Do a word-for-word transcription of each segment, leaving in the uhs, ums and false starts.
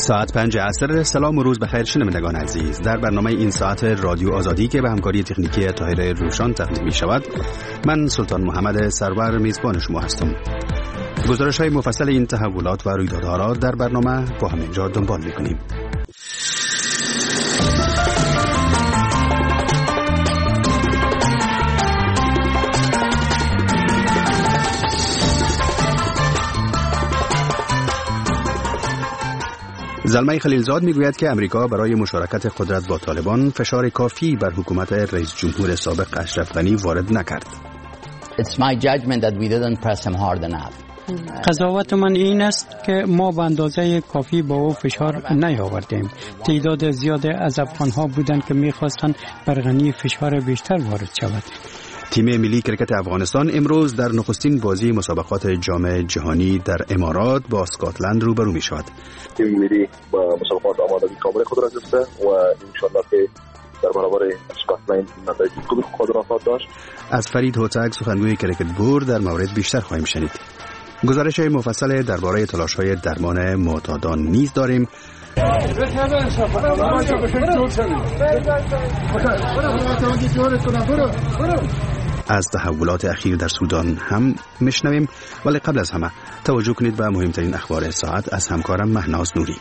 ساعت پنج عصر. سلام و روز بخیر شنوندگان عزیز. در برنامه این ساعت رادیو آزادی که به همکاری تکنیکی طاهر روشان تقدیم می شود، من سلطان محمد سرور میزبان شما هستم. گزارش های مفصل این تحولات و رویدادها را در برنامه با هم اینجا دنبال می کنیم. زلمه خلیلزاد میگوید که امریکا برای مشارکت قدرت با طالبان فشار کافی بر حکومت رئیس جمهور سابق اشرف غنی وارد نکرد. It's my judgment that we didn't press him hard enough. قضاوت من این است که ما به اندازه کافی با او فشار نیاوردیم. تعداد زیاد از افغانها بودند که میخواستند بر غنی فشار بیشتر وارد شود. تیم ملی کرکت افغانستان امروز در نخستین بازی مسابقات جام جهانی در امارات با اسکاتلند روبرو می شود. تیم ملی با مسابقات آمادگی کامل خود را گرفته و انشالله که در برابر اسکاتلند نتایج خوبی خود را خواهد داشت. از فرید هوتک سخنگوی کرکت بور در مورد بیشتر خواهیم شنید. گزارش مفصل درباره تلاش‌های درمان معتادان نیز داریم. از تحولات اخیر در سودان هم میشنویم، ولی قبل از همه توجه کنید به مهمترین اخبار ساعت از همکارم مهناز نوری.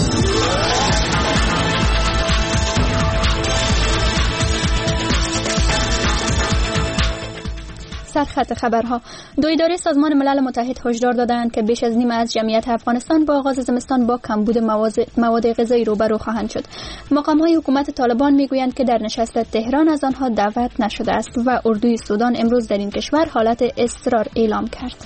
سرخط خبرها. دو اداره سازمان ملل متحد هشدار دادند که بیش از نیم از جمعیت افغانستان با آغاز زمستان با کمبود مواد غذایی روبرو خواهند شد. مقام‌های حکومت طالبان میگویند که در نشست تهران از آنها دعوت نشده است و اردوی سودان امروز در این کشور حالت اضطرار اعلام کرد.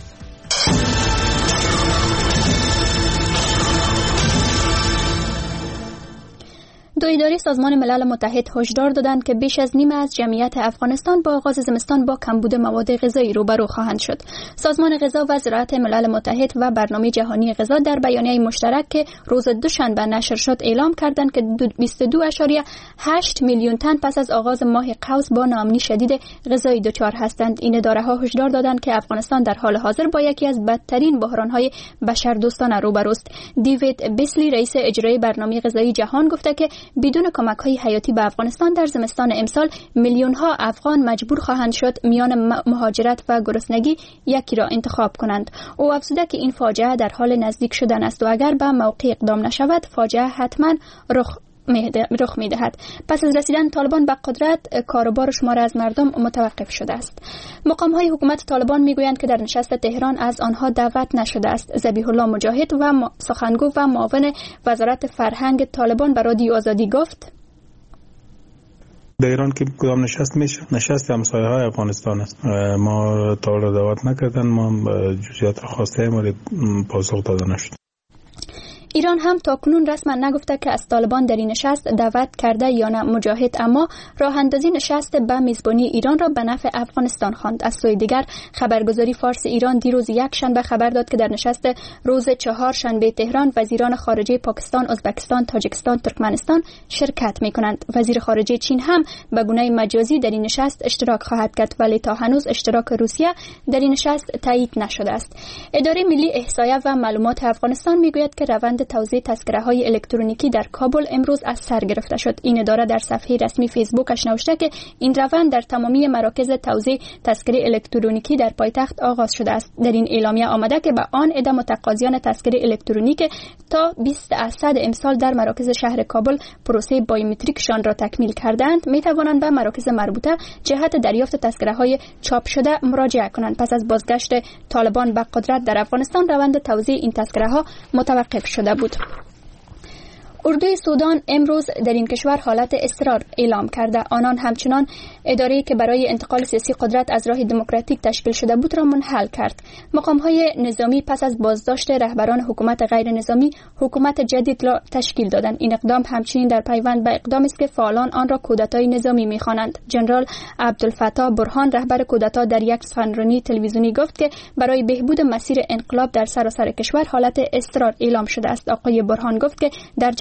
دو اداره سازمان ملل متحد هشدار دادند که بیش از نیم از جمعیت افغانستان با آغاز زمستان با کمبود مواد غذایی روبرو خواهند شد. سازمان غذا و زراعت ملل متحد و برنامه جهانی غذا در بیانیه مشترک که روز دوشنبه نشر شد اعلام کردند که بیست و دو ممیز هشت میلیون تن پس از آغاز ماه قوس با ناامنی شدید غذایی دچار هستند. این اداره‌ها هشدار دادند که افغانستان در حال حاضر با یکی از بدترین بحران‌های بشردوستانه روبروست. دیوید بیسلی رئیس اجرایی برنامه غذایی جهان گفته که بدون کمک‌های حیاتی به افغانستان در زمستان امسال میلیون‌ها افغان مجبور خواهند شد میان مهاجرت و گرسنگی یکی را انتخاب کنند. او افزوده که این فاجعه در حال نزدیک شدن است و اگر به موقع اقدام نشود فاجعه حتما رخ رخ می‌دهد. پس از رسیدن طالبان به قدرت کاروبار شمار از مردم متوقف شده است. مقام‌های حکومت طالبان میگویند که در نشست تهران از آنها دعوت نشده است. ذبیح الله مجاهد و سخنگو و معاون وزارت فرهنگ طالبان به رادیو آزادی گفت: در ایران که کدام نشست میشه نشست همسایه های افغانستان است. ما تا حالا دعوت نکردن، ما جزئیات را خواستیم ولی پاسخ داده نشد. ایران هم تاکنون رسما نگفته که از طالبان در این نشست دعوت کرده یا نه. مجاهد اما راه اندازی نشست به میزبانی ایران را به نفع افغانستان خواند. از سوی دیگر خبرگزاری فارس ایران دیروز یک شنبه خبر داد که در نشست روز چهار شنبه تهران وزیران خارجه پاکستان، ازبکستان، تاجیکستان، ترکمنستان شرکت می‌کنند. وزیر خارجه چین هم به گونه مجازی در این نشست اشتراک خواهد کرد، ولی تا هنوز اشتراک روسیه در این نشست تایید نشده است. اداره ملی احصایه و معلومات افغانستان میگوید که روند توزیع تذکره‌های الکترونیکی در کابل امروز از سر گرفته شد. این اداره در صفحه رسمی فیسبوکش نوشته که این روند در تمامی مراکز توزیع تذکره الکترونیکی در پایتخت آغاز شده است. در این اعلامیه آمده که به آن عده متقاضیان تذکره الکترونیک تا بیست اسد امسال در مراکز شهر کابل پروسه بایومتریکشان را تکمیل کردند می توانند به مراکز مربوطه جهت دریافت تذکره‌های چاپ شده مراجعه کنند. پس از بازگشت طالبان به قدرت در افغانستان روند توزیع این تذکره‌ها متوقف شده بود. اردوی سودان امروز در این کشور حالت اضطرار اعلام کرده. آنان همچنان اداره‌ای که برای انتقال سیاسی قدرت از راه دموکراتیک تشکیل شده بود را منحل کرد. مقام‌های نظامی پس از بازداشت رهبران حکومت غیر نظامی حکومت جدید را تشکیل دادند. این اقدام همچنین در پیوند به اقدامی است که فعالان آن را کودتای نظامی می‌خوانند. جنرال عبدالفتاح برهان رهبر کودتا در یک سخنرانی تلویزیونی گفت که برای بهبود مسیر انقلاب در سراسر کشور حالت اضطرار اعلام شده است. آقای برهان گفت که در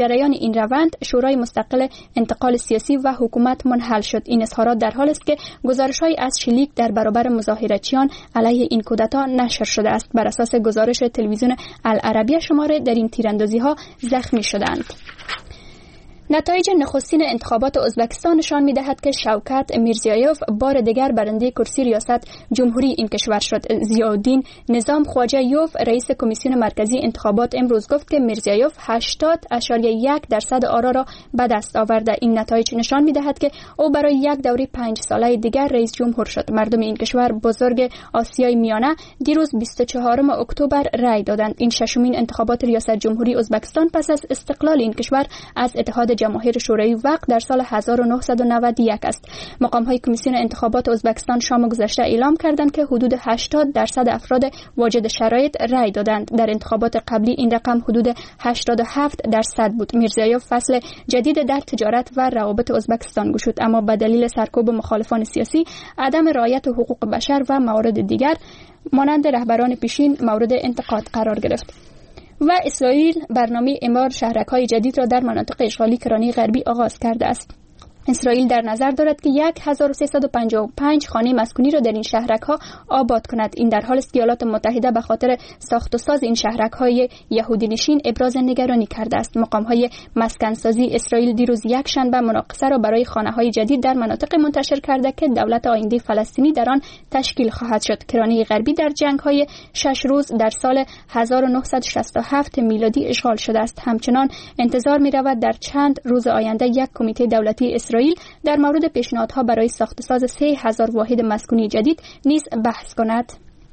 جریان این روند شورای مستقل انتقال سیاسی و حکومت منحل شد. این اظهارات در حالی است که گزارش‌های از شلیک در برابر مظاهرچیان علیه این کودتا نشر شده است. بر اساس گزارش تلویزیون العربیه شماره در این تیراندازی‌ها زخمی شدند. نتایج نخستین انتخابات ازبکستان نشان می‌دهد که شوکت میرزیایوف بار دیگر برنده کرسی ریاست جمهوری این کشور شد. ضیاءالدین نظام خواجه‌یوف رئیس کمیسیون مرکزی انتخابات امروز گفت که میرزیایوف هشتاد ممیز یک درصد آرا را به دست آورده. این نتایج نشان می‌دهد که او برای یک دوره پنج ساله دیگر رئیس جمهور شد. مردم این کشور بزرگ آسیای میانه دیروز بیست و چهارم اکتبر رای دادند. این ششمین انتخابات ریاست جمهوری ازبکستان پس از استقلال این کشور از اتحاد جماهیر شوروی وقت در سال هزار و نهصد و نود و یک است. مقام‌های کمیسیون انتخابات ازبکستان شام گذشته اعلام کردند که حدود هشتاد درصد افراد واجد شرایط رای دادند. در انتخابات قبلی این رقم حدود هشتاد و هفت درصد بود. میرزیایوف فصل جدید در تجارت و روابط ازبکستان گشود، اما به دلیل سرکوب مخالفان سیاسی، عدم رعایت حقوق بشر و موارد دیگر مانند رهبران پیشین مورد انتقاد قرار گرفت. و اسرائیل برنامه اعمار شهرک‌های جدید را در مناطق اشغالی کرانه غربی آغاز کرده است. اسرائیل در نظر دارد که هزار و سیصد و پنجاه و پنج خانه مسکونی را در این شهرک‌ها آباد کند. این در حالی است که ایالات متحده به خاطر ساخت و ساز این شهرک‌های یهودی نشین ابراز نگرانی کرده است. مقام‌های مسکن‌سازی اسرائیل دیروز یک شنبه مناقصه را برای خانه‌های جدید در مناطق منتشر کرده که دولت آینده فلسطینی در آن تشکیل خواهد شد. کرانه غربی در جنگ‌های شش روز در سال هزار و نهصد و شصت و هفت میلادی اشغال شده است. همچنان انتظار می‌رود در چند روز آینده یک کمیته دولتی اسرائیل در مورد پیشنهادها برای ساخت ساز سه هزار واحد مسکونی جدید نیز بحث کند.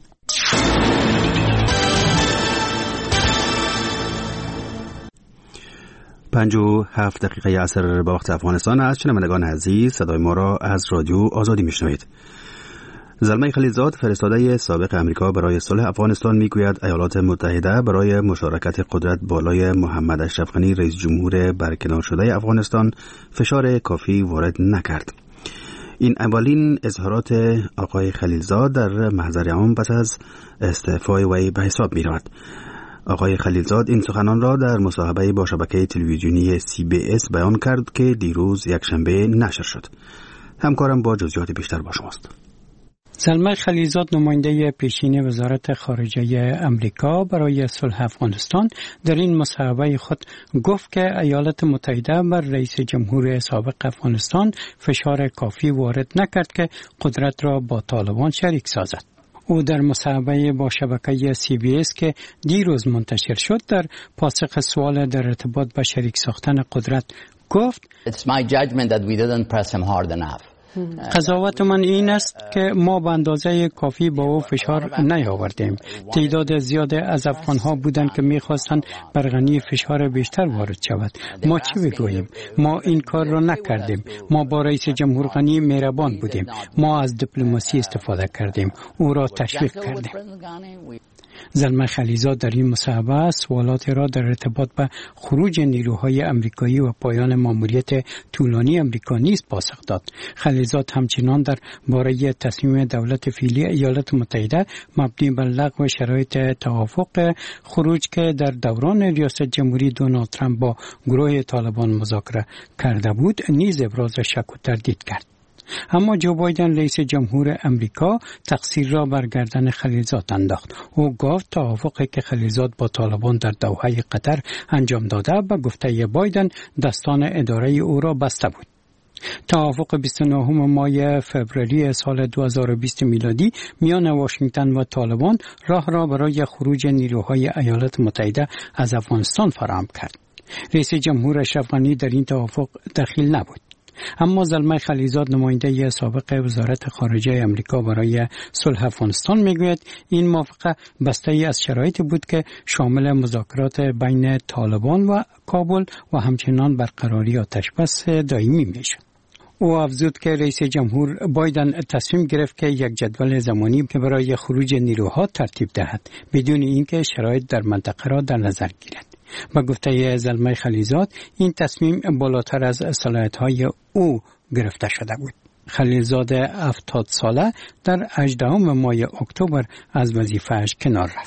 پنج و هفت دقیقه عصر با وقت افغانستان است. شنوندگان عزیز، صدای ما را از رادیو آزادی میشنوید. زلمه خلیلزاد، فرستاده سابق امریکا برای صلح افغانستان، میگوید ایالات متحده برای مشارکت قدرت بالای محمد اشرف غنی رئیس جمهور برکنار شده افغانستان فشار کافی وارد نکرد. این اولین اظهارات آقای خلیلزاد در محضر عام پس از استعفای وی به حساب می رود. آقای خلیلزاد این سخنان را در مصاحبه با شبکه تلویزیونی سی بی اس بیان کرد که دیروز یک شنبه نشر شد. همکارم با جزئیات بیشتر با شماست. زلمه خلیلزاد، نماینده پیشین وزارت خارجه امریکا برای صلح افغانستان، در این مصاحبه خود گفت که ایالات متحده بر رئیس جمهور سابق افغانستان فشار کافی وارد نکرد که قدرت را با طالبان شریک سازد. او در مصاحبه با شبکه سی بی اس که دیروز منتشر شد در پاسخ سوال در ارتباط با شریک ساختن قدرت گفت: It's my judgment that we didn't press him hard enough. قضاوت من این است که ما به اندازه کافی با او فشار نیاوردیم. تعداد زیاد از افغانها بودند که میخواستند بر غنی فشار بیشتر وارد شود. ما چی بگوییم؟ ما این کار را نکردیم. ما با رئیس جمهور غنی مهربان بودیم. ما از دیپلماسی استفاده کردیم. او را تشویق کردیم. زلمه خلیلزاد در این مصاحبه سوالات را در ارتباط به خروج نیروهای امریکایی و پایان ماموریت طولانی امریکا نیز پاسخ داد. خلیلزاد همچنان در باره تصمیم دولت فعلی ایالات متحده مبنی بر لغو شرایط توافق خروج که در دوران ریاست جمهوری دونالد ترامپ با گروه طالبان مذاکره کرده بود نیز ابراز شک و تردید کرد. اما جو بایدن رئیس جمهور امریکا تقصیر را بر گردن خلیلزاد انداخت. او گفت توافقی که خلیلزاد با طالبان در دوحه قطر انجام داده به گفته بایدن دستان اداره او را بسته بود. توافق بیست و نه ماه فوریه سال دو هزار و بیست میلادی میان واشنگتن و طالبان راه را برای خروج نیروهای ایالات متحده از افغانستان فراهم کرد. رئیس جمهور اشرف غنی در این توافق دخیل نبود. اما زلمه خلیلزاد، نماینده سابق وزارت خارجه امریکا برای صلح افغانستان، میگوید این موافقه بسته ای از شرایطی بود که شامل مذاکرات بین طالبان و کابل و همچنان برقراری آتشبس دائمی میشد. او افزود که رئیس جمهور بایدن تصمیم گرفت که یک جدول زمانی که برای خروج نیروها ترتیب دهد بدون اینکه شرایط در منطقه را در نظر گیرد. با گفته زلمه خلیلزاد این تصمیم بالاتر از صلاحیت‌های او گرفته شده بود. خلیلزاد هفتاد ساله در هجدهم ماه اکتبر از وظیفه‌اش کنار رفت.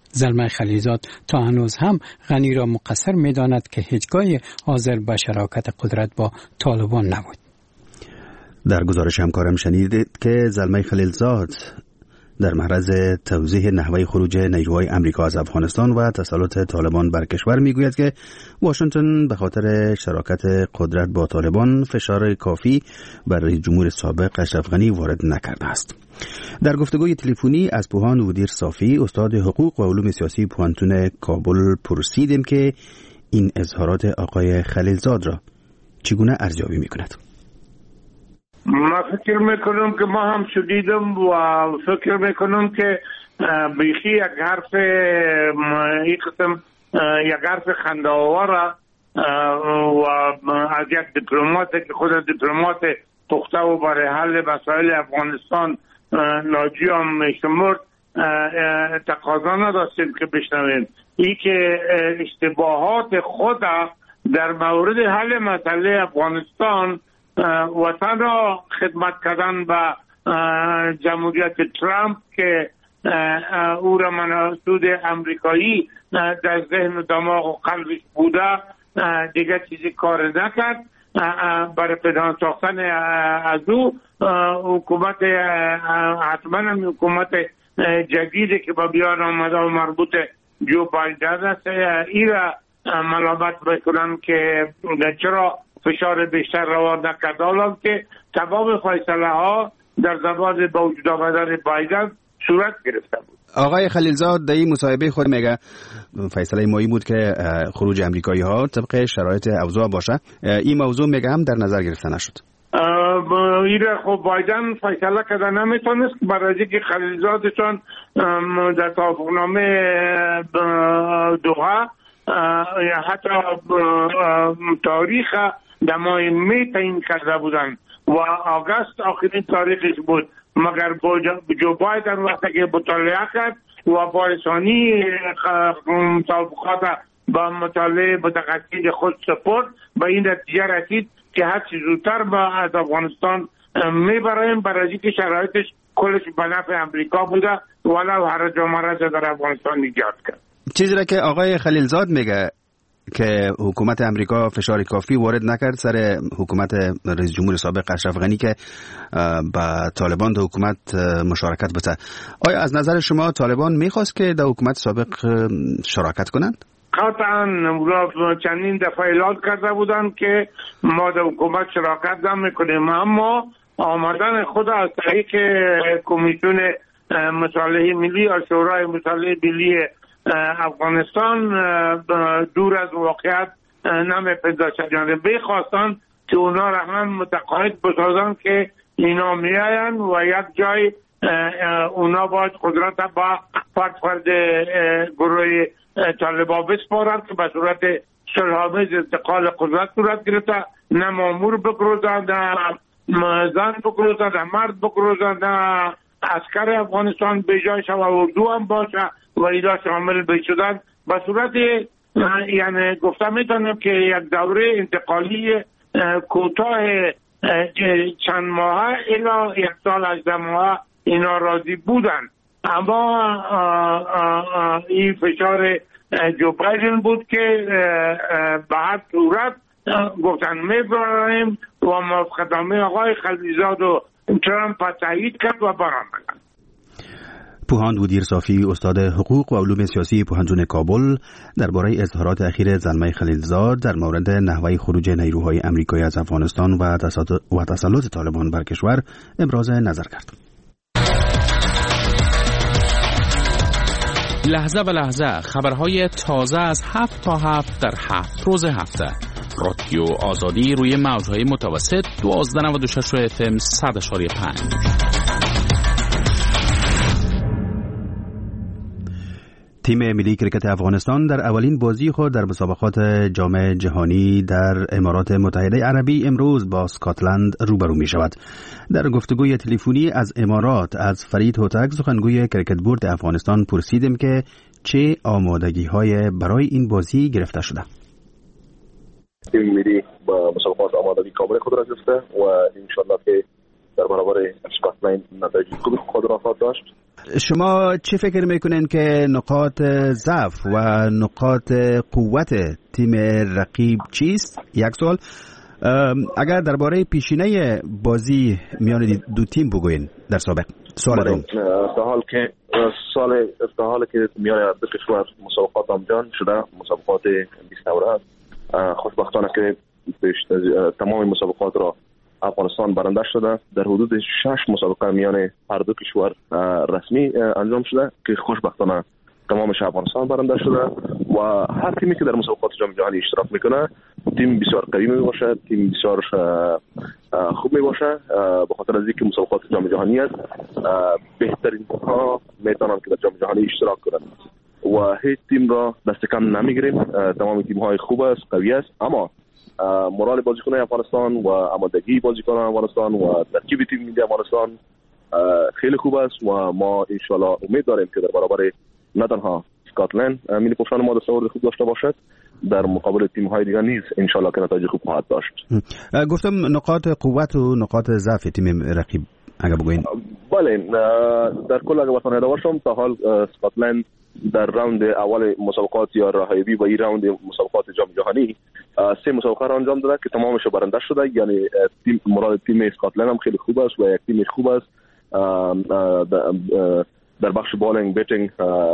زلمه خلیلزاد تا هنوز هم غنی را مقصر می داند که هیچگاه حاضر به شراکت قدرت با طالبان نبود. در گزارش همکارم شنیدید که زلمه خلیلزاد در معرض توضیح نحوه خروج نیروهای امریکا از افغانستان و تسلط طالبان بر کشور میگوید که واشنگتن به خاطر شراکت قدرت با طالبان فشار کافی بر رئیس جمهور سابق اشرف غنی وارد نکرده است. در گفتگوی تلفنی از پوهان ودیر صافی استاد حقوق و علوم سیاسی پوهنتون کابل پرسیدیم که این اظهارات آقای خلیلزاد را چگونه ارزیابی میکند. ما فکر میکنم که ما هم شدیدم و فکر میکنم که بیخی یک حرف یک قسم یک حرف خنده‌آور و از یک دیپلمات که خود دیپلمات پخته و برای حل مسائل افغانستان ناجی هم میشمرد تقاضا نداشتیم که بشنویم. این که اشتباهات خود در مورد حل مسئله افغانستان وطن را خدمت کردن به جمهوریت ترامپ که او را مناسود امریکایی در ذهن و دماغ و قلبش بوده دیگه چیزی کار نکرد. برای پنهان ساختن از او حکومت حتما هم حکومت جدیدی که با بیان آمده و مربوط جو بایدن است این را ملامت بکنن که چرا فشار بیشتر روان نکرد، حالا که تمام فیصله ها در زمان با وجود آمدن بایدن صورت گرفته بود. آقای خلیلزاد در این مصاحبه خود میگه فیصله ما این بود که خروج امریکایی ها طبق شرایط اوضاع باشه. این موضوع میگه هم در نظر گرفته نشد. این خب بایدن فیصله کرده نمیتونست برای اینکه خلیلزادشان در توافقنامه دوحه حتی تاریخ در ماه می تعیین کرده بودن و آگوست آخرین تاریخش بود، مگر جو بایدن وقتی که مطالعه کرد و بارسانی مطابقات با مطالعه متقصد خود سپرد به این نتیجه رسید که هر چی زودتر با از افغانستان میبریم برای اینکه شرایطش کلش به نفع امریکا بوده ولو هرج و مرج در افغانستان ایجاد کرد. چیزی را که آقای خلیلزاد میگه که حکومت امریکا فشار کافی وارد نکرد سر حکومت رئیس جمهور سابق اشرف غنی که با طالبان در حکومت مشارکت بده. آیا از نظر شما طالبان میخواست که در حکومت سابق شراکت کنند؟ قطعا چندین دفعه اعلام کرده بودند که ما در حکومت شراکت نمیکنیم، اما آمدن خود از طریق کمیسیون مصالحه ملی یا شورای مصالحه ملی افغانستان دور از واقعیت نمیپنداشتند. یعنی بخواستن که اونا را هم متقاعد بسازن که اینا میاین و یک جای اونا باید قدرت با فرد فرد گروه طالبان بسپارند که به صورت صلح‌آمیز انتقال قدرت صورت گرفته، نه مامور بگروزن، نه زن بگروزن، نه مرد بگروزن، نه عسکر افغانستان به جای شود اردو هم باشه و اینا شامل بشدن به صورت یعنی گفتم میتونم که یک دوره انتقالی کوتاه چند ماه الی یک سال هجده ماه اینا راضی بودن، اما این فشار جو بایدن بود که به هر صورت گفتن میبریم و موافقتنامه آقای خلیلزاد و ترامپ تایید کرد و برآمدن. پوهان ودیر صافی استاد حقوق و علوم سیاسی پوهنتون کابل درباره اظهارات اخیر زلمه خلیلزاد در مورد نحوه خروج نیروهای امریکایی از افغانستان و تسلط طالبان بر کشور ابراز نظر کرد. لحظه به لحظه خبرهای تازه از هفت تا هفت در هفت روز هفته. رادیو آزادی روی موجهای متوسط دوازده نود و شش اف ام صد اشاری پنج. تیم ملی کرکت افغانستان در اولین بازی خود در مسابقات جام جهانی در امارات متحده عربی امروز با اسکاتلند روبرو می شود. در گفتگوی تلفنی از امارات از فرید هوتک سخنگوی کرکت بورد افغانستان پرسیدیم که چه آمادگی های برای این بازی گرفته شده. تیم ملی با مسابقات آمادگی کامل خود را گرفته و انشالله که در برابر اسکاتلند نتایج خوبی خود را خواهد داشت. شما چی فکر میکنین که نقاط ضعف و نقاط قوت تیم رقیب چیست؟ یک سوال. اگر درباره پیشینه بازی میان دو تیم بگوین در سابق. سوال دوم. در حال که سال در حال که میان دو کشور مسابقات انجام شده، مسابقات بیست دوره، خوشبختانه که تمام مسابقات را افغانستان برنده شده. در حدود شش مسابقه میان هر دو کشور رسمی انجام شده که خوشبختانه تمامش افغانستان برنده شده و هر تیمی که در مسابقات جام جهانی اشتراک میکنه تیم بسیار قوی می باشه، تیم بسیار خوب می باشه، به خاطر از اینکه مسابقات جام جهانی است بهترین ها میتونن که در جام جهانی اشتراک کنند و هیچ تیم را دست کم نمیگیریم. تمام تیم های خوب است، قوی است، اما مورال بازیکنان افغانستان و آمادگی بازیکنان افغانستان و ترکیب تیم ملی افغانستان خیلی خوب است و ما ان شاء الله امید داریم که در برابر نه تنها اسکاتلند ملی پوشان ما دستاورد خوب داشته باشد، در مقابل تیم های دیگر نیز ان شاء الله که نتایج خوب خواهد داشت. گفتم نقاط قوت و نقاط ضعف تیم رقیب اگه بگوین. بله، در کل اگه بتونم ادامه بدم، تا حال اسکاتلند در راوند اول مسابقات یا راهیابی و این راوند مسابقات جام جهانی سه مسابقه را انجام داده که تمامش برنده شده. یعنی تیم مراد تیم اسکاتلند هم خیلی خوب است و یک تیم خوب است در بخش بالینگ بیتینگ.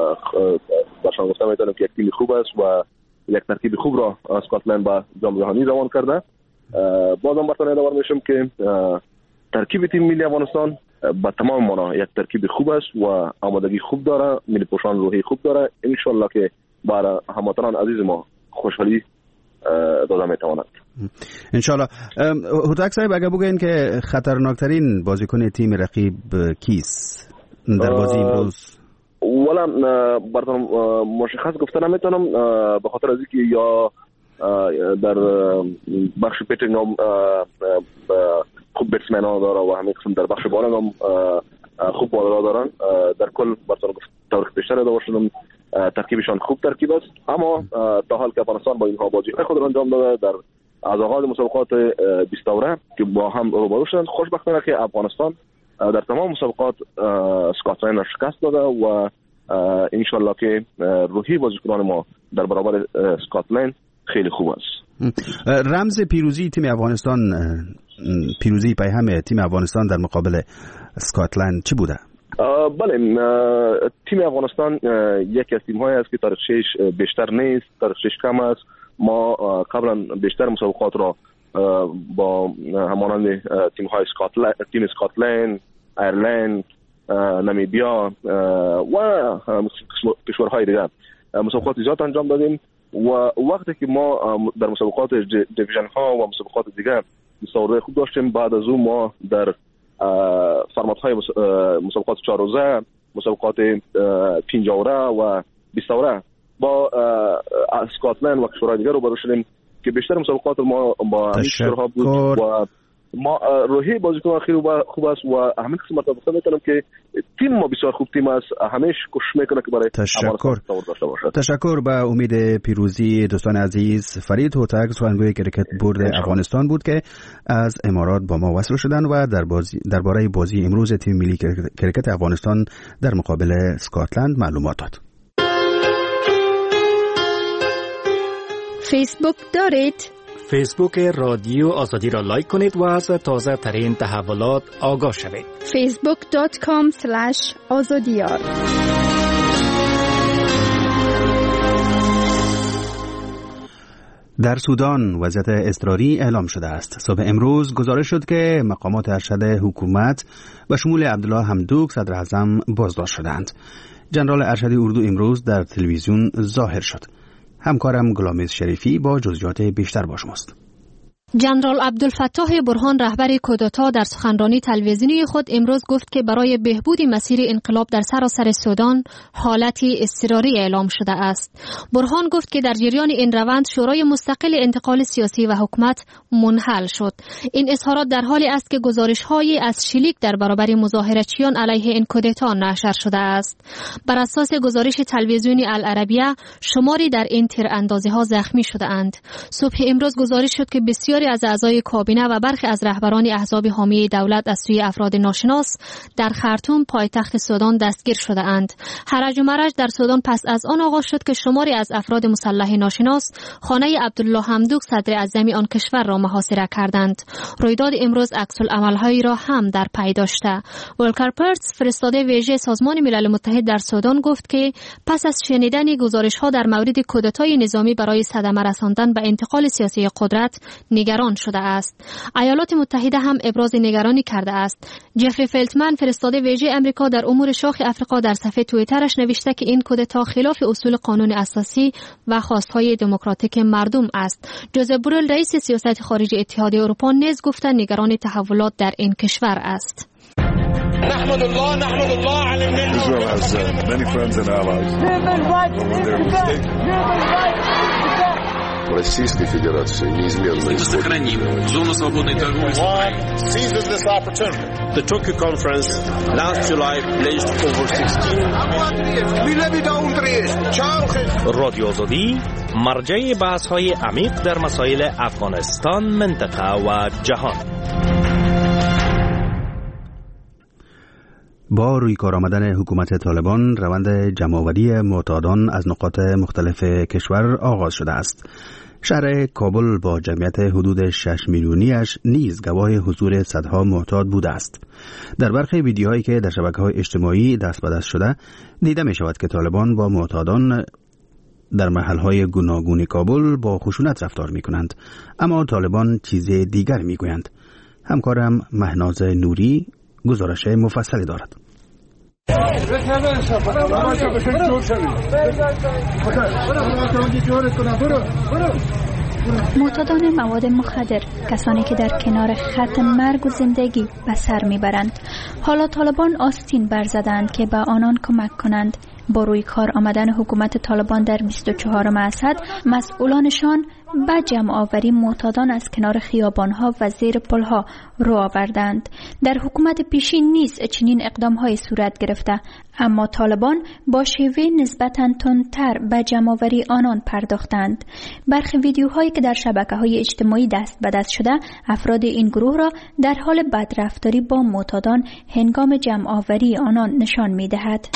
برشان گفتم میتونم که یک تیم خوب است و یک ترکیب خوب را اسکاتلند با جام جهانی روان کرده. بازم براتون ادامه میشم که ترکیب تیم ملی افغانستان با تمام معنا یک ترکیب خوب است و آمادگی خوب داره، ملی پوشان روحی خوب داره. ان شاء الله که برای هموطنان عزیز ما خوشحالی داده میتواند. ان شاء الله. هوتک صاحب اگه بگین که خطرناکترین بازیکن تیم رقیب کیست در بازی امروز؟ ولا براتون مشخص گفتن نمیتونم به خاطر از اینکه یا در بخش پیچینگ هم خوب بتسمن ها داره و همین قسم در بخش بالینگ هم خوب بالرها دارن. در کل براتون تاریخ بیشتر داده شدم ترکیبشان خوب ترکیب است، اما تا حال که افغانستان با اینها بازی خود را انجام داده در از آغاز مسابقات بیست دوره که با هم روبرو شدند. خوشبختانه که افغانستان در تمام مسابقات اسکاتلند را شکست داده و ان شاء الله که روحی بازیکنان ما در برابر اسکاتلند خیلی خوب است. رمز پیروزی تیم افغانستان، پیروزی پیهم تیم افغانستان در مقابل اسکاتلند چی بوده؟ بله، تیم افغانستان یکی از تیم هایی است که تاریخش بیشتر نیست، تاریخش کم است. ما قبلا بیشتر مسابقات را با همانند تیم های اسکاتلند، تیم اسکاتلند، ایرلند، نمیبیا و کشورهای دیگر مسابقات زیاد انجام دادیم و وقتی که ما در مسابقات دیویژن ها و مسابقات دیگر مستویات خوب داشتیم، بعد از اون ما در فرمات های مسابقات چهار روزه، مسابقات پنج دوره و بیست دوره با اسکاتلند و کشورهای دیگر روبرو شدیم که بیشتر مسابقات ما با همین کشورها بود و ما روحی بازیکن خیلی خوب است و همین قسمت گفتم میتونم که تیم ما بسیار خوب تیم است، همیشه کوشش میکنه که برای تشکر داشته باشه. تشکر. به امید پیروزی دوستان عزیز، فرید هوتک سخنگوی کرکت بورد افغانستان بود که از امارات با ما وصل شدن و در بازی درباره بازی امروز تیم ملی کرکت افغانستان در مقابل اسکاتلند معلومات داد. فیسبوک دارید؟ فیسبوک رادیو آزادی را لایک کنید و از تازه ترین تحولات آگاه شوید. فیسبوک دات کام اسلش آزادیار. در سودان وضعیت اضطراری اعلام شده است. صبح امروز گزارش شد که مقامات ارشد حکومت و شمول عبدالله حمدوک صدر اعظم بازداشت شدند. جنرال ارشد اردو امروز در تلویزیون ظاهر شد. همکارم گلامیز شریفی با جزئیات بیشتر با شماست. جنرال عبدالفتاح برهان رهبر کودتا در سخنرانی تلویزیونی خود امروز گفت که برای بهبود مسیر انقلاب در سراسر سودان حالتی اضطراری اعلام شده است. برهان گفت که در جریان این روند شورای مستقل انتقال سیاسی و حکومت منحل شد. این اظهارات در حالی است که گزارش‌هایی از شلیک در برابر مظاهرچیان علیه این کودتا نشر شده است. بر اساس گزارش تلویزیونی العربیه، شماری در این تیراندازی‌ها زخمی شده اند. صبح امروز گزارش شد که بسیار بسیاری از اعضای کابینه و برخی از رهبران احزاب حامی دولت از سوی افراد ناشناس در خرطوم پایتخت سودان دستگیر شده اند. هرج و مرج در سودان پس از آن آغاز شد که شماری از افراد مسلح ناشناس خانه عبدالله حمدوک صدر اعظم آن کشور را محاصره کردند. رویداد امروز عکس العمل‌هایی را هم در پی داشته. ولکر پرتز فرستاده ویژه سازمان ملل متحد در سودان گفت که پس از شنیدن گزارش‌ها در مورد کودتای نظامی برای صدمه رساندن به انتقال سیاسی قدرت نگران شده است. ایالات متحده هم ابراز نگرانی کرده است. جفری فلتمن فرستاده ویژه امریکا در امور شاخ افریقا در صفحه توییترش نوشته که این کودتا خلاف اصول قانون اساسی و خواستهای دموکراتیک مردم است. جوزف بورل رئیس سیاست خارجی اتحادیه اروپا نیز گفته نگران تحولات در این کشور است. نحمد الله نحمد الله على النعمة. Israel has uh, many friends and allies. Российской Федерации неизменно сохраним зону свободной торговли. Seizes this opportunity. The Tokyo conference last July pledged over sixteen. رادیو آزادی مرجع بحث‌های عمیق در مسائل افغانستان، منطقه و جهان. با روی کار آمدن حکومت طالبان روند جمع‌آوری معتادان از نقاط مختلف کشور آغاز شده است. شهر کابل با جمعیت حدود شش میلیونیش نیز گواه حضور صدها معتاد بوده است. در برخی ویدیوهایی که در شبکه‌های اجتماعی دست به دست شده دیده می شود که طالبان با معتادان در محل‌های گوناگون کابل با خشونت رفتار می کنند. اما طالبان چیز دیگر می گویند. همکارم مهناز نوری گزارش مفصلی دارد. معتادان مواد مخدر، کسانی که در کنار خط مرگ و زندگی به سر میبرند، حالا طالبان آستین برزدند که به آنان کمک کنند. با روی کار آمدن حکومت طالبان در بیست و چهارم اسد، مسئولانشان به جمع آوری معتادان از کنار خیابانها و زیر پلها رو آوردند. در حکومت پیشین نیز چنین اقدام‌های صورت گرفته، اما طالبان با شیوه نسبتاً تندتر به جمع آوری آنان پرداختند. برخی ویدیوهایی که در شبکه‌های اجتماعی دست به دست شده، افراد این گروه را در حال بدرفتاری با معتادان هنگام جمع آوری آنان نشان می‌دهد.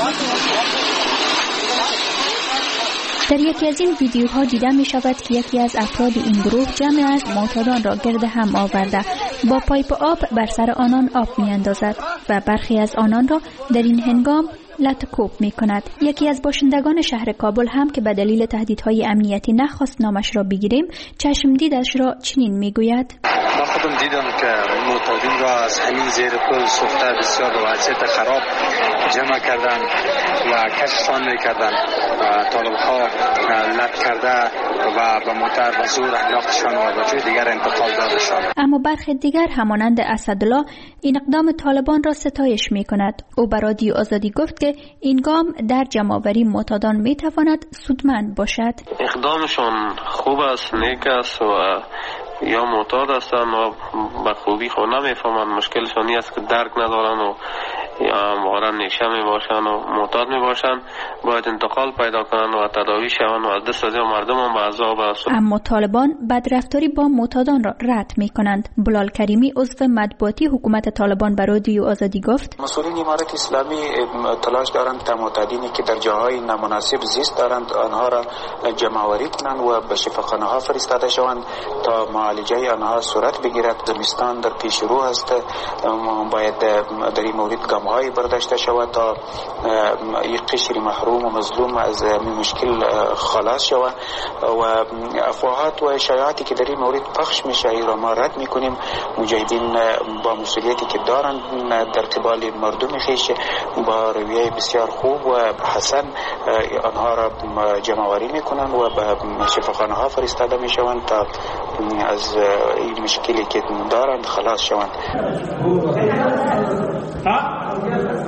در یکی از این ویدیوها دیده می شود که یکی از افراد این گروه جمعی از معتادان را گرد هم آورده با پایپ آب بر سر آنان آب می اندازد و برخی از آنان را در این هنگام لطکوب می کند. یکی از باشندگان شهر کابل هم که به دلیل تهدیدهای امنیتی نخواست نامش را بگیریم، چشم دیدش را چنین می گوید: من خودم دیدم که معتادین را از همین زیر پل سوخته بسیار به وضعیت خراب جمع کردن و کشفشان میکردن. طالب‌ها لط کرده و به موتر و زور انداختشان و به جای دیگر انتقال دادشان. اما برخی دیگر همانند اسدالله این اقدام طالبان را ستایش می کند. او به رادیو آزادی گفت که این گام در جمع‌آوری معتادان می تواند سودمند باشد. اقدامشان خوب است، نیک است و یا معتاد هستن و به خوبی خود نمیفهمن. مشکلشانی است که درک ندارن و یا واقعا نیشه می باشن و معتاد می باشن. باید انتقال پیدا کنن و تداوی شون و از دست از مردم هم به عذاب رسون. اما طالبان بدرفتاری با معتادان را رد می کنند. بلال کریمی عضو مطبوعاتی حکومت طالبان به رادیو آزادی گفت: مسئولین امارت اسلامی تلاش دارند تا معتادینی که در جاهای نامناسب زیست دارند آنها را جمع آوری کنند و به شفاخانه ها فرستاده شوند تا معالجه آنها صورت بگیرد. زمستان در پیش رو است، باید در این مورد گام‌های برداشته شود تا یک قشر محروم و مظلوم از این مشکل خلاص شود و افواهات و شایعاتی که در این مورد پخش میشه را ما رد میکنیم. مجاهدین با مسئولیتی که دارند در قبال مردم خویش با رویه بسیار خوب و حسن آنها را جمع آوری میکنند و به شفاخانه ها فرستاده میشوند تا از این مشکلی که دارند خلاص شوند.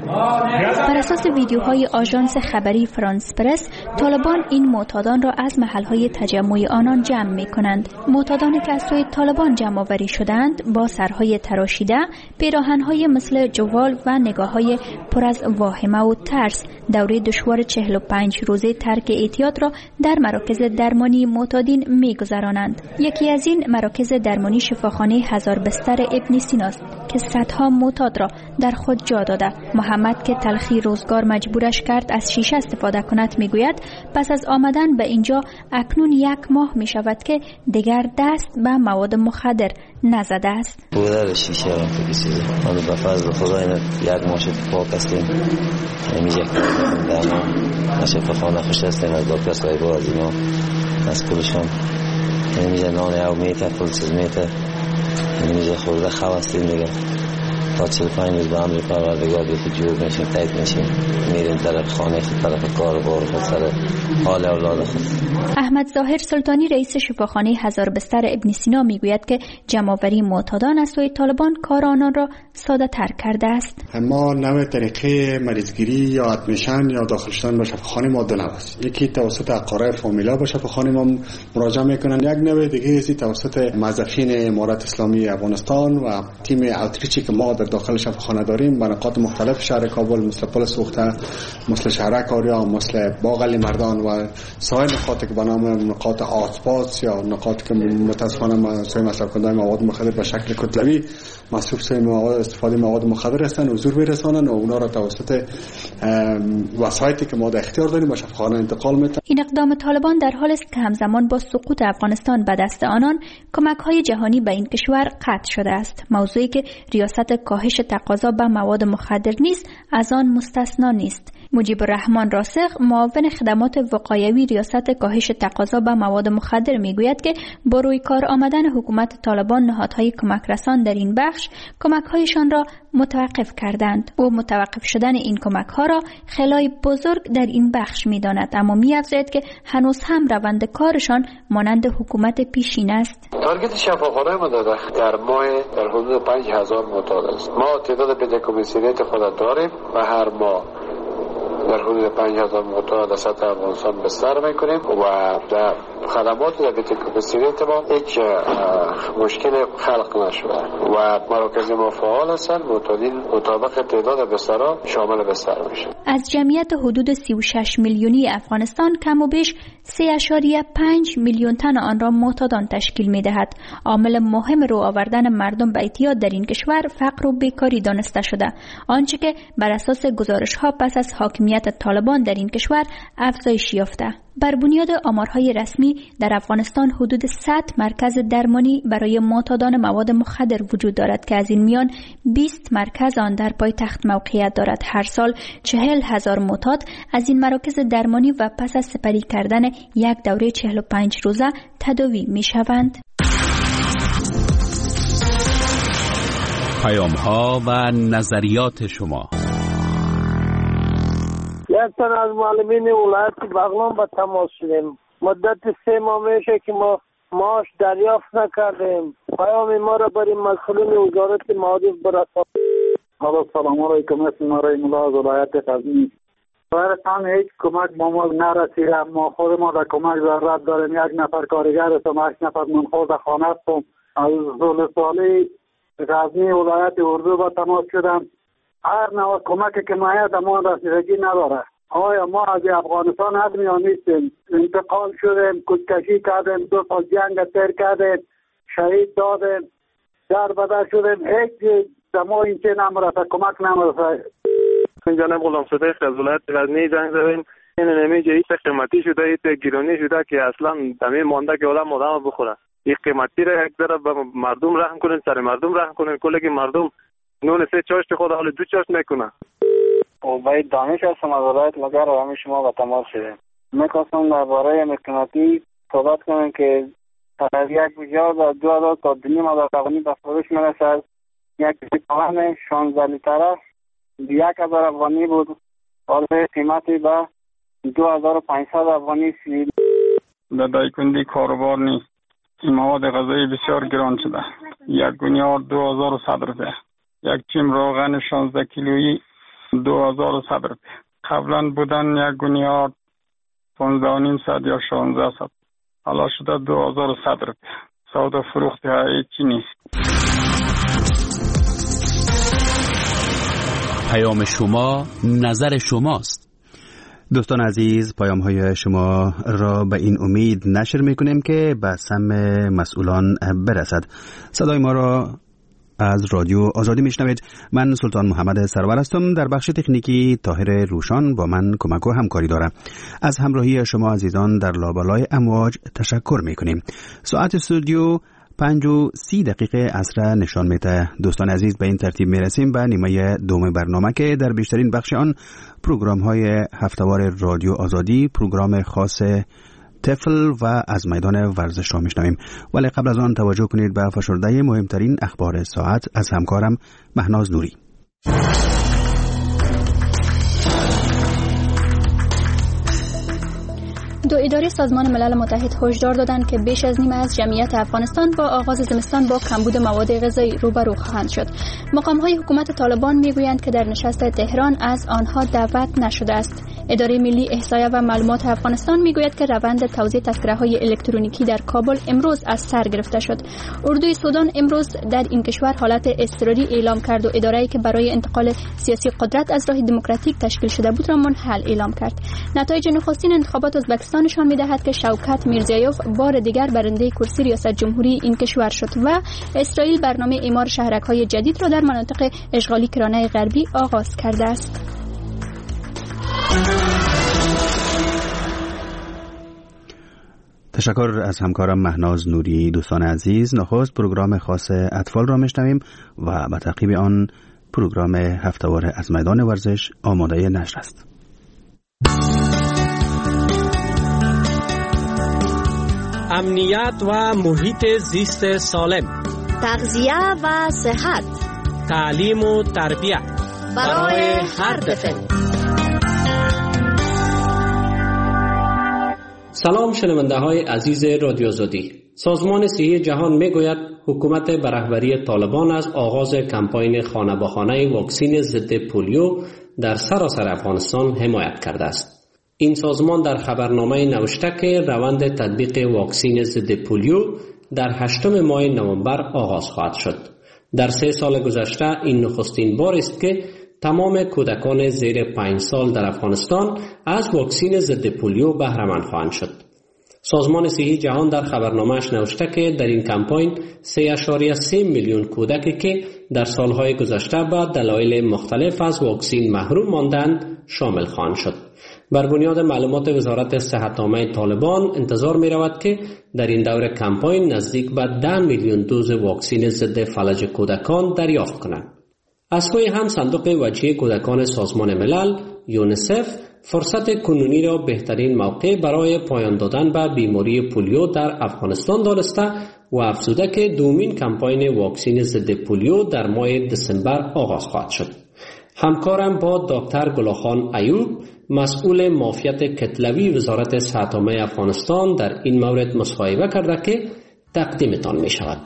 بر اساس ویدیوهای آژانس خبری فرانس پرس، طالبان این معتادان را از محلهای تجمع آنان جمع می کنند. معتادانی که از سوی طالبان جمع آوری شدند با سرهای تراشیده، پیراهن‌های مثل جوال و نگاه‌های پر از واهمه و ترس دوره دشوار چهل و پنج روزه ترک اعتیاد را در مراکز درمانی معتادین می‌گذرانند. یکی از این مراکز درمانی شفاخانه هزار بستر ابن سینا است که صدها معتاد را در خود جا داده. محمد که تلخی روزگار مجبورش کرد از شیشه استفاده کند میگوید پس از آمدن به اینجا اکنون یک ماه می شود که دیگر دست به مواد مخدر نزده است. بودار شیشه را کسی آن به فضل خدا این یک ماه شد پاک هستیم، نمیشه کردیم در ما شفاخانه خوش هستیم از دکتر صاحبا از اینا از کلشان نمیشه نان او میته پلسز میته نمیشه خورده خواه هستیم دیگه تا چهل و پنج روز به امر پروردگار بیت جور میشیم تایید میشیم میریم طرف خانه خود طرف کار بار خود سر حال اولاد خود. احمد ظاهر سلطانی رئیس شفاخانه هزار بستر ابن سینا میگوید که جمع‌آوری معتادان از سوی طالبان کار آنان را ساده تر کرده است. ما نوع طریقه مریضگیری یا ادمیشن یا داخل شدن به شفاخانه ما دو نوع است. یکی توسط اقارب فامیلا به شفاخانه ما مراجعه میکنن، یک نوع دیگه است توسط موظفین امارت اسلامی افغانستان و تیم اوتریچی که ما در داخل شفاخانه داریم به نقاط مختلف شهر کابل مثل پل سوخته، مثل شهرک آریا، مثل باغ علی مردان و سایر نقاطی که به نام نقاط آسپاس یا نقاطی که متاسفانه مسئله مصرف کننده مواد مخدر به شکل کتلوی مصرف سه مواد استفاده مواد مخدر هستند حضور برسانند و اونا را توسط وسایلی که ما در اختیار داریم به شفاخانه انتقال میدن. این اقدام طالبان در حال است که همزمان با سقوط افغانستان به دست آنان کمک‌های جهانی به این کشور قطع شده است، موضوعی که ریاست کاهش تقاضا به مواد مخدر نیست از آن مستثنا نیست. مجیب الرحمن راسخ معاون خدمات وقایوی ریاست کاهش تقاضا به مواد مخدر میگوید که با روی کار آمدن حکومت طالبان نهادهای کمک رسان در این بخش کمک‌هایشان را متوقف کردند. او متوقف شدن این کمک‌ها را خلای بزرگ در این بخش می‌داند، اما می‌افزاید که هنوز هم روند کارشان مانند حکومت پیشین است. تارگت شفاخانه ما در ماه در حدود پنج هزار معتاد است. ما تعداد بدهکمیسیریت خود داریم و هر ماه در حدود پنج هزار معتاد در سطح افغانستان بستر میکنیم و در خدمات در بدهکمیسیریت ما هیچ مشکل خلق نشده و مراکز ما فعال هستند. معتادین مطابق تعداد بسترها شامل بستر میشن. از جمعیت حدود سی و شش میلیونی افغانستان کم و بیش سه اشاریه پنج میلیون تن آن را معتادان تشکیل میدهد. عامل مهم رو آوردن مردم به اعتیاد در این کشور فقر و بیکاری دانسته شده، آنچه که بر اساس گزارش ها پس از حاکمیت طالبان در این کشور افزایش یافته. بر بنیاد آمارهای رسمی در افغانستان حدود صد مرکز درمانی برای معتادان مواد مخدر وجود دارد که از این میان بیست مرکز آن در پایتخت موقعیت دارد. هر سال چهل هزار معتاد از این مراکز درمانی و پس از سپری کردن یک دوره چهل و پنج روزه تداوی می شوند. پیام ها و نظریات شما. یک تن از معلمین ولایت بغلان به تماس شدیم. مدت سه ماه میشه که ما معاش دریافت نکردیم. پیام ما را برای مسئولین وزارت معارف برسانید. سلام علیکم، اسم مرای ملا از ولایت غزنی. واقعا هیچ کمک به ما نرسیده. ما خود ما در کمک ضرورت داریم. یک نفر کارگر هستم، هشت نفر منخوض خانه هستم. از زولسالی غزنی ولایت اردو با تماس شدم. هر نوع کمکی که مایه ما رسیدگی نداره. آیا ما از افغانستان حتمی یا نیستیم؟ انتقال شدیم، کشکشی کردیم، دو سال جنگ تیر کردیم، شهید دادیم، در بدر شدیم، هیچ دما این چه نمرسه، کمک نمرسه. جناب غلام صدیق از ولایت غزنی زنگ زدین. این نمیجه هیچ قیمتی شده، هیچ گیرانی شده که اصلا دمی مانده که آدم آدم بخوره. این قیمتی را یک ذره به مردم رحم کنین، سر مردم رحم کنین. کلی مردم نون سه چاشت خود حال دو چاشت میکنه. عبید دانش هستم از ولایت مگر و همه شما با تماس شدیم. میخواستم درباره قیمتی صحبت کنم که از یک بجار دو هزار تا دو هزار افغانی به فروش میرسد. یک لیتر شانزده لیتره یک هزار افغانی بود، حالا قیمتی به دو هزار و پانصد افغانی سید. در دایکندی کاروبار نیست. این مواد غذایی بسیار گران شده. یک گونیار دو هزار و صد روپیه. یک چیم روغن شانزده کیلویی دو هزار و صد روپیه. قبلا بودن یک گونیار پانزده و نیم صد یا شانزده صد، حالا شده دو هزار و صد روپیه. سودا فروختی های چی نیست. پیام شما نظر شماست. دوستان عزیز، پیام های شما را به این امید نشر میکنیم که به سم مسئولان برسد. صدای ما را از رادیو آزادی میشنوید. من سلطان محمد سرور هستم. در بخش تکنیکی طاهر روشان با من کمک و همکاری دارم. از همراهی شما عزیزان در لابلای امواج تشکر میکنیم. ساعت استودیو پنج و سی دقیقه عصر نشان میده. دوستان عزیز، به این ترتیب میرسیم به نیمه دوم برنامه که در بیشترین بخش آن پروگرام های هفتهوار رادیو آزادی، پروگرام خاص طفل و از میدان ورزش را میشنویم. ولی قبل از آن توجه کنید به فشرده مهمترین اخبار ساعت از همکارم مهناز نوری. دو اداره سازمان ملل متحد هشدار دادند که بیش از نیمه از جمعیت افغانستان با آغاز زمستان با کمبود مواد غذایی روبرو خواهند شد. مقام‌های حکومت طالبان میگویند که در نشست تهران از آنها دعوت نشده است. اداره ملی احصایه و معلومات افغانستان میگوید که روند توزیع تذکره‌های الکترونیکی در کابل امروز از سر گرفته شد. اردوی سودان امروز در این کشور حالت اضطراری اعلام کرد و اداره‌ای که برای انتقال سیاسی قدرت از راه دموکراتیک تشکیل شده بود را منحل اعلام کرد. نتایج نخستین انتخابات ازبکستان نشان می‌دهد که شوکت میرزیایوف بار دیگر برنده کرسی ریاست جمهوری این کشور شد و اسرائیل برنامه اعمار شهرک‌های جدید را در مناطق اشغالی کرانه غربی آغاز کرده است. تشکر از همکارم مهناز نوری. دوستان عزیز، نخست پروگرام خاص اطفال را میشنویم و به تعقیب آن پروگرام هفتهوار از میدان ورزش آماده نشر است. امنیت و محیط زیست سالم، تغذیه و صحت، تعلیم و تربیت برای هر طفل. سلام شنونده های عزیز رادیو آزادی. سازمان صحی جهان میگوید حکومت به رهبری طالبان از آغاز کمپاین خانه به خانه واکسن ضد پولیو در سراسر افغانستان حمایت کرده است. این سازمان در خبرنامه نوشته که روند تطبیق واکسن ضد پولیو در هشتم ماه نوامبر آغاز خواهد شد. در سه سال گذشته این نخستین بار است که تمام کودکان زیر پنج سال در افغانستان از واکسن ضد پولیو بهره مند خواهند شد. سازمان صحی جهان در خبرنامه‌اش نوشته که در این کمپاین سه ممیز سه میلیون کودکی که در سالهای گذشته به دلایل مختلف از واکسن محروم ماندند شامل خواهند شد. بر بنیاد معلومات وزارت صحت عامه طالبان انتظار می رود که در این دوره کمپاین نزدیک به ده میلیون دوز واکسن ضد فلج کودکان دریافت کنند. از سوی هم صندوق وجهی کودکان سازمان ملل یونیسف فرصت کنونی را بهترین موقع برای پایان دادن به بیماری پولیو در افغانستان دانسته و افزوده که دومین کمپاین واکسن ضد پولیو در ماه دسامبر آغاز خواهد شد. همکارم با دکتر گلاخان ایوب، مسئول معافیت کتلوی وزارت صحت عامه افغانستان، در این مورد مصاحبه کرده که تقدیمتان می شود.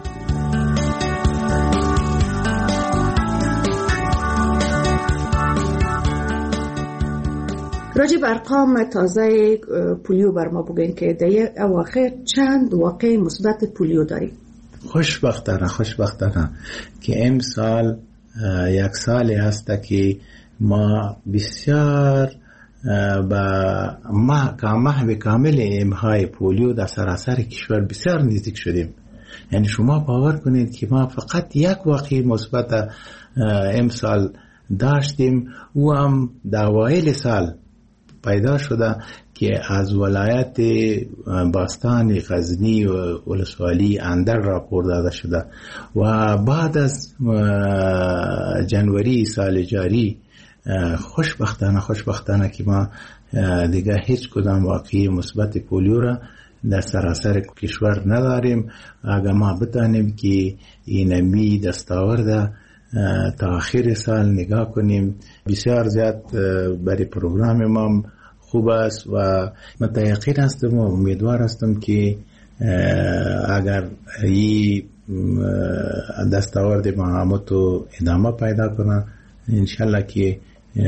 راجب ارقام تازه پولیو بر ما بگین که در اواخر چند واقع مثبت پولیو داریم؟ خوشبختانه خوشبختانه که امسال یک سالی هست که ما بسیار با محو کامل امهای پولیو در سراسر کشور بسیار نزدیک شدیم. یعنی شما باور کنید که ما فقط یک واقع مثبت امسال داشتیم و هم در اوایل سال پیدا شده که از ولایت باستان غزنی و ولسوالی اندر راپور داده شده و بعد از جنوری سال جاری خوشبختانه خوشبختانه که ما دیگه هیچ کدام واقعی مثبت پولیو را در سراسر کشور نداریم. اگر ما بتانیم که این می دستاورده تا آخر سال نگاه کنیم بسیار زیاد برای پروگرام ما خوب است و متأکد هستم و امیدوار هستم که اگر این دستاورد ما همتو ادامه پیدا کنه انشالله که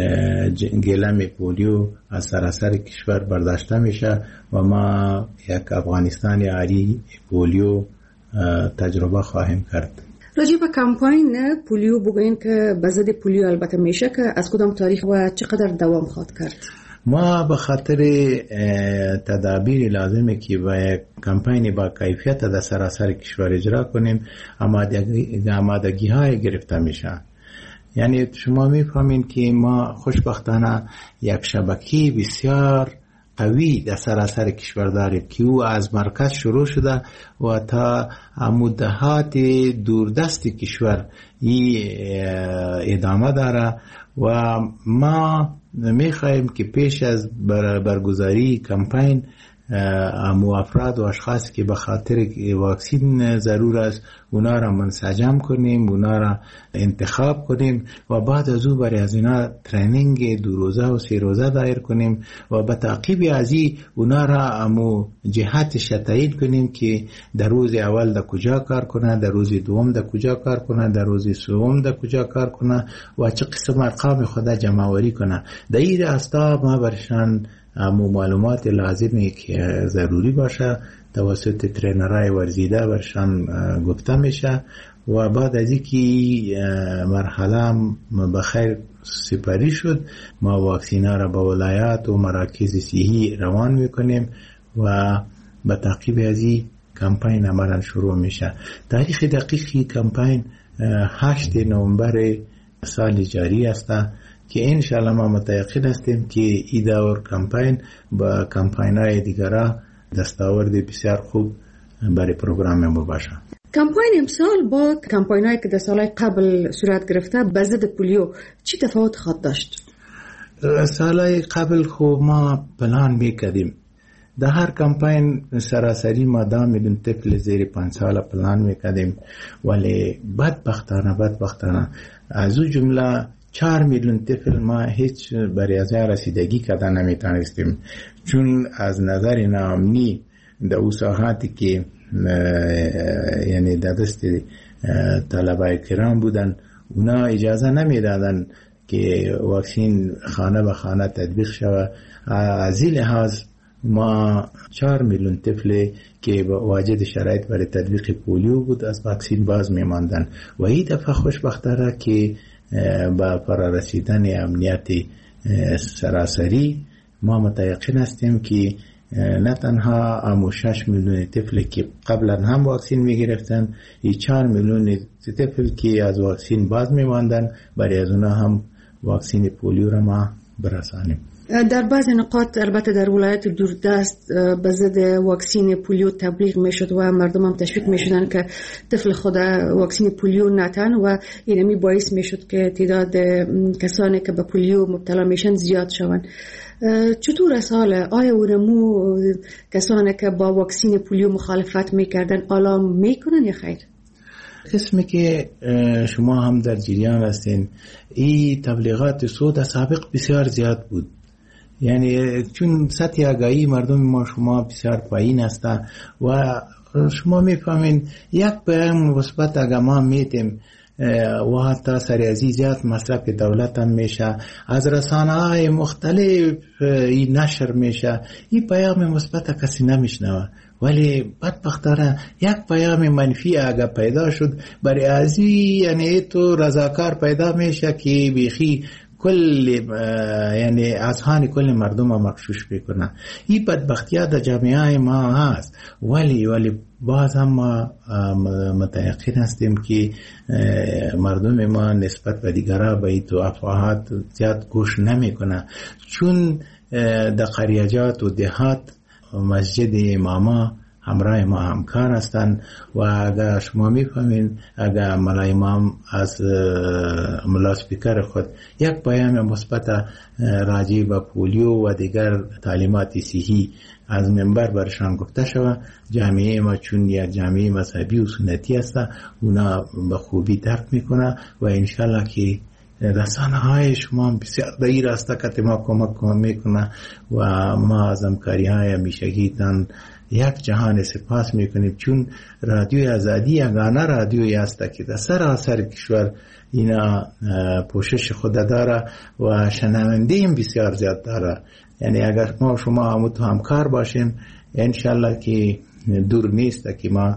گلم پولیو از سراسر کشور برداشته میشه و ما یک افغانستان عالی پولیو تجربه خواهیم کرد. راجع به کمپاین پولیو بگوین که به ضد پولیو البته میشه که از کدام تاریخ و چقدر دوام خواهد کرد؟ ما به خاطر تدابیر لازمه که با کمپاین با کیفیت در سراسر کشور اجرا کنیم آمادگی آمادگی های گرفته میشه. یعنی شما میفهمین که ما خوشبختانه یک شبکه بسیار قوی در سراسر کشور داریم که او از مرکز شروع شده و تا مدهات دوردست کشور ای ادامه داره و ما میخواهیم که پیش از برگزاری کمپاین امو افراد و اشخاص که به خاطر واکسین ضرور است اونا را منسجم کنیم، اونا را انتخاب کنیم و بعد از او برای از اینا ترینینگ دو روزه و سه روزه دایر کنیم و به تعقیب از این اونا را امو جهتش تعیین کنیم که در روز اول در کجا کار کنه، در روز دوم در کجا کار کنه، در روز سوم در کجا کار کنه و چه قسم ارقام خود جمع آوری کنه. در این راستا ما برشان امو معلومات لازمی که ضروری باشه توسط ترینرهای ورزیده برشان گفته میشه و بعد از اینکه مرحله بخیر سپری شد ما واکسینا را به ولایات و مراکز صحی روان میکنیم و به تعقیب از این کمپاین عملا شروع میشه. تاریخ دقیقی کمپاین هشت نوامبر سال جاری است که انشاءالله ما متیقن هستیم که این دور کمپاین با کمپاین‌های دیگره دستاورد بسیار خوب برای پروگرام ما باشه. کمپاین امسال با کمپاین‌هایی که در سالهای قبل صورت گرفته به ضد پولیو چی تفاوت خواهد داشت؟ سالهای قبل خوب ما پلان میکردیم در هر کمپاین سراسری ما دا میلیون طفل زیر پنج سال پلان میکردیم ولی بدبختانه بدبختانه از اون جمله چهار میلیون طفل ما هیچ برای از رسیدگی کردن نمیتونستیم چون از نظر ناامنی در او ساحاتی که یعنی در دست طلبه کرام بودن اونا اجازه نمیدادن که واکسین خانه به خانه تطبیق شود. از این لحاظ ما چهار میلیون طفل که واجد شرایط برای تطبیق پولیو بود از واکسین باز میماندن و این دفعه خوشبختانه که با فرارسیدن امنیت سراسری ما متیقن هستیم که نه تنها امو شش میلیون طفل که قبلا هم واکسین میگرفتن این چهار میلیون طفل که از واکسین باز میماندن برای از اونا هم واکسین پولیو را ما برسانیم. در بعض نقاط البته در ولایت دوردست به ضد واکسین پولیو تبلیغ میشد و مردم هم تشویق میشدن که طفل خود واکسین پولیو نتن و اینمی باعث میشد که تعداد کسانی که به پولیو مبتلا میشن زیاد شوند. چطور اصاله؟ آیا اونمو کسانی که با واکسین پولیو مخالفت میکردن آلام میکنن یا خیر؟ قسمی که شما هم در جریان هستین این تبلیغات سود سابق بسیار زیاد بود، یعنی چون سطح آگاهی مردم ما شما بسیار پایین است و شما میفهمین یک پیام مثبت اگر ما میتیم و حتی سریعی زیاد مصرف دولت هم میشه از رسانه های مختلف این نشر میشه این پیام مثبت کسی نمیشنوه ولی بدبختانه یک پیام منفی اگر پیدا شد برای ازی یعنی تو رضاکار پیدا میشه که بیخی کل یعنی اذهان کل مردم مغشوش بکنه. این بدبختی‌ها در جامعه ما هست ولی ولی باز هم ما متیقن هستیم که مردم ما نسبت به دیگرها به این تو افواهات زیاد گوش نمیکنه چون در قریجات و دهات مسجد اماما همراه ما همکار هستند و اگر شما میفهمین اگر ملا امام از ملا سپیکر خود یک پیام مثبت راجع به پولیو و دیگر تعلیمات صحی از منبر برشان گفته شود جامعه ما چون یک جامعه مذهبی و سنتی است اونا به خوبی درک میکنه و انشالله که رسانه های شما بسیار به این راسته که ما کمک میکنه و ما از همکاری های همیشگیتان یک جهان سپاس میکنیم، چون رادیوی آزادی یگانه رادیویی است که در سراسر کشور اینا پوشش خود داره و شنونده هم بسیار زیاد داره. یعنی اگر ما شما هم تو همکار باشیم انشالله که دور نیست که ما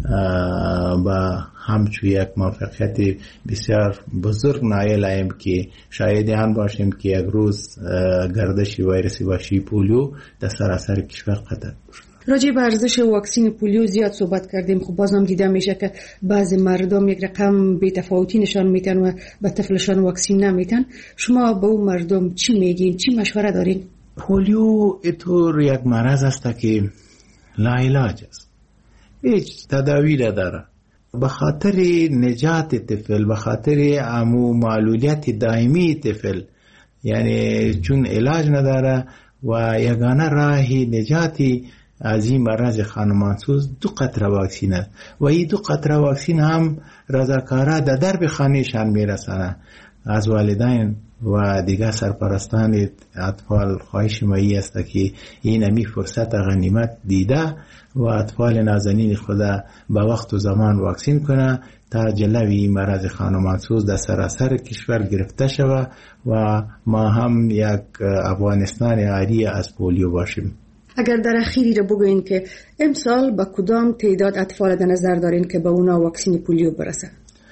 با همچون یک موفقیت بسیار بزرگ نایل ایم که شاید آن باشیم که یک روز گردش ویروس وحشی پولیو در سراسر کشور قطع بشه. راجع به ارزش واکسن پولیو زیاد صحبت کردیم. خب بازم دیده میشه که بعضی مردم یک رقم بی‌تفاوتی نشان میدن و به طفلشان واکسن نمیدن. شما به اون مردم چی میگین؟ چی مشوره دارین؟ پولیو اینطور یک مرض است که لاعلاج است، هیچ تداوی نداره. به خاطر نجات طفل، به خاطر امو معلولیت دائمی طفل، یعنی چون علاج نداره و یگانه راهی نجاتی از این مرض خانمانسوز دو قطره واکسین است و این دو قطره واکسین هم رضاکارا در درب خانهشان میرسانه. از والدین و دیگر سرپرستان اطفال خواهش ما است که این همی فرصت غنیمت دیده و اطفال نازنین خدا به وقت و زمان واکسین کنه تا جلوی مرض خانمانسوز در سراسر کشور گرفته شود و ما هم یک افغانستان عاری از پولیو باشیم. اگر در اخیری رو بگوین که امسال با کدام تعداد اطفال در نظر دارین که به اونا واکسن پولیو برسه؟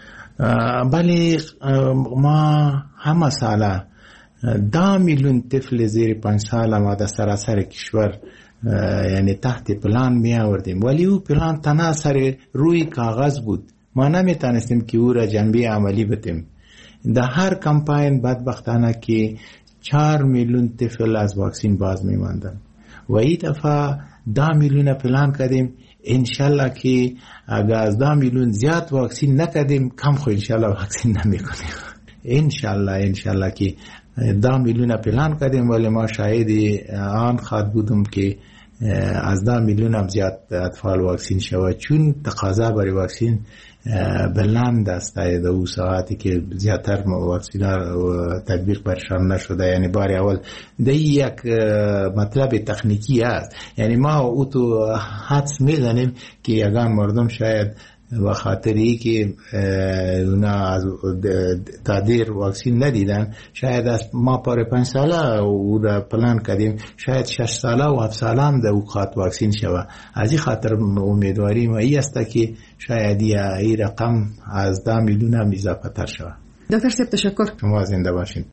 بله، ما همه ساله ده میلیون طفل زیر پنج ساله ما در سراسر کشور یعنی تحت پلان می آوردیم، ولی او پلان تنها سر روی کاغذ بود. ما نمیتونستیم که او را جنبه عملی بتیم. در هر کمپاین بدبختانه که چهار میلیون طفل از واکسین باز می ماندن و این دفعه ده میلیون پلان کردیم. انشالله که اگر از ده میلیون زیاد واکسین نکردیم کم خو انشالله واکسین نمیکنیم. انشالله انشالله که ده میلیون پلان کردیم ولی ما شاید آن خواد بودم که از ده میلیون هم زیاد اطفال واکسین شود، چون تقاضا برای واکسین بلند است در او ساعتی که زیادتر واکسین تطبیق برشان نشده. یعنی بار اول ده یک مطلب تکنیکی است، یعنی ما او تو حدس میزنیم که یگان مردم شاید و خاطری که اونا از تادیر واکسین ندیدن، شاید از ما پر پنج ساله او را پلان کردیم شاید شش ساله و هفت ساله هم در اوقات واکسین شود. از این خاطر امیدواری ما ای است که شاید این رقم از ده میلیون هم اضافه تر شود. دکتر صاحب تشکر. شما زنده باشین.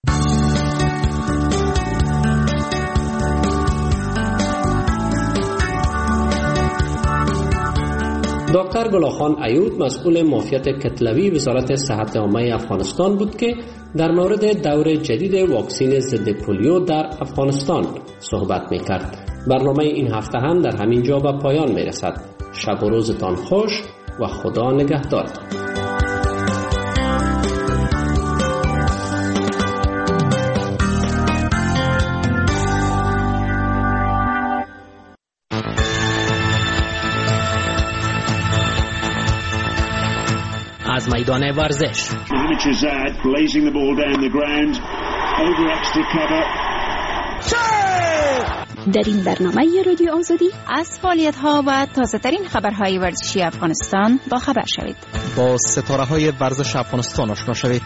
دکتر گلاخان ایوب مسئول معافیت کتلوی وزارت صحت عامه افغانستان بود که در مورد دور جدید واکسن ضد پولیو در افغانستان صحبت می‌کرد. برنامه این هفته هم در همین جا به پایان می‌رسد. شب و روزتان خوش و خدا نگهدارتان. از میدان ورزش در این برنامه رادیو آزادی از فعالیت‌ها و تازه‌ترین خبرهای ورزشی افغانستان با خبر شوید. با ستاره‌های ورزش افغانستان آشنا شوید.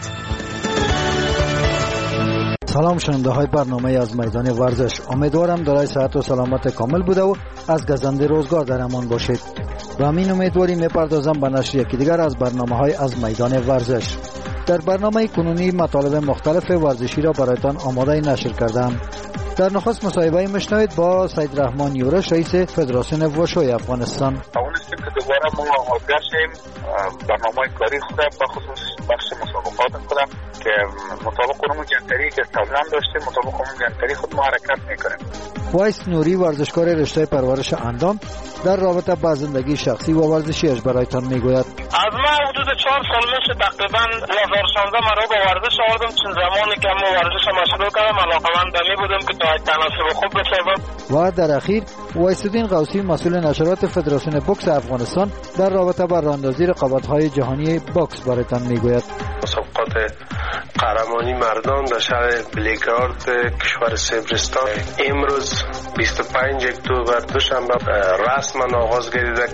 سلام شنونده های برنامه از میدان ورزش، امیدوارم دارای صحت و سلامت کامل بوده و از گزنده روزگار در امان باشید. و همین امیدواری میپردازم به نشر یکی دیگر از برنامه های از میدان ورزش. در برنامه کنونی مطالب مختلف ورزشی را برایتان آماده نشر کردم. در نخست مصاحبه میشنوید با سید رحمان یورش رئیس فدراسیون وشوی افغانستان. توانستیم که دوباره ما آغاز شیم برنامه کاری خود به خصوص بخش مسابقات خودم که مطابق اون جنتری که قبلا داشتیم مطابق اون جنتری خود ما حرکت میکنیم. وایس نوری ورزشکار رشته پرورش اندام در رابطه با زندگی شخصی و ورزشیش برایتان میگوید. از ما حدود چهار سال میشه تقریبا دو هزار و شانزده مرا به ورزش آوردم، چون زمانی که ما ورزش مشغول کردم علاقه‌مند می بودم که تا تناسب خوب بشم. و در اخیر وایس‌الدین قوسی مسئول نشرات فدراسیون بوکس افغانستان در رابطه با راهاندازی رقابت‌های جهانی بوکس برایتان میگوید. مسابقات قهرمانی مردان در شهر بلگراد کشور سیبرستان امروز بیست و پنج اکتبر دوشنبه رسما آغاز گردیده.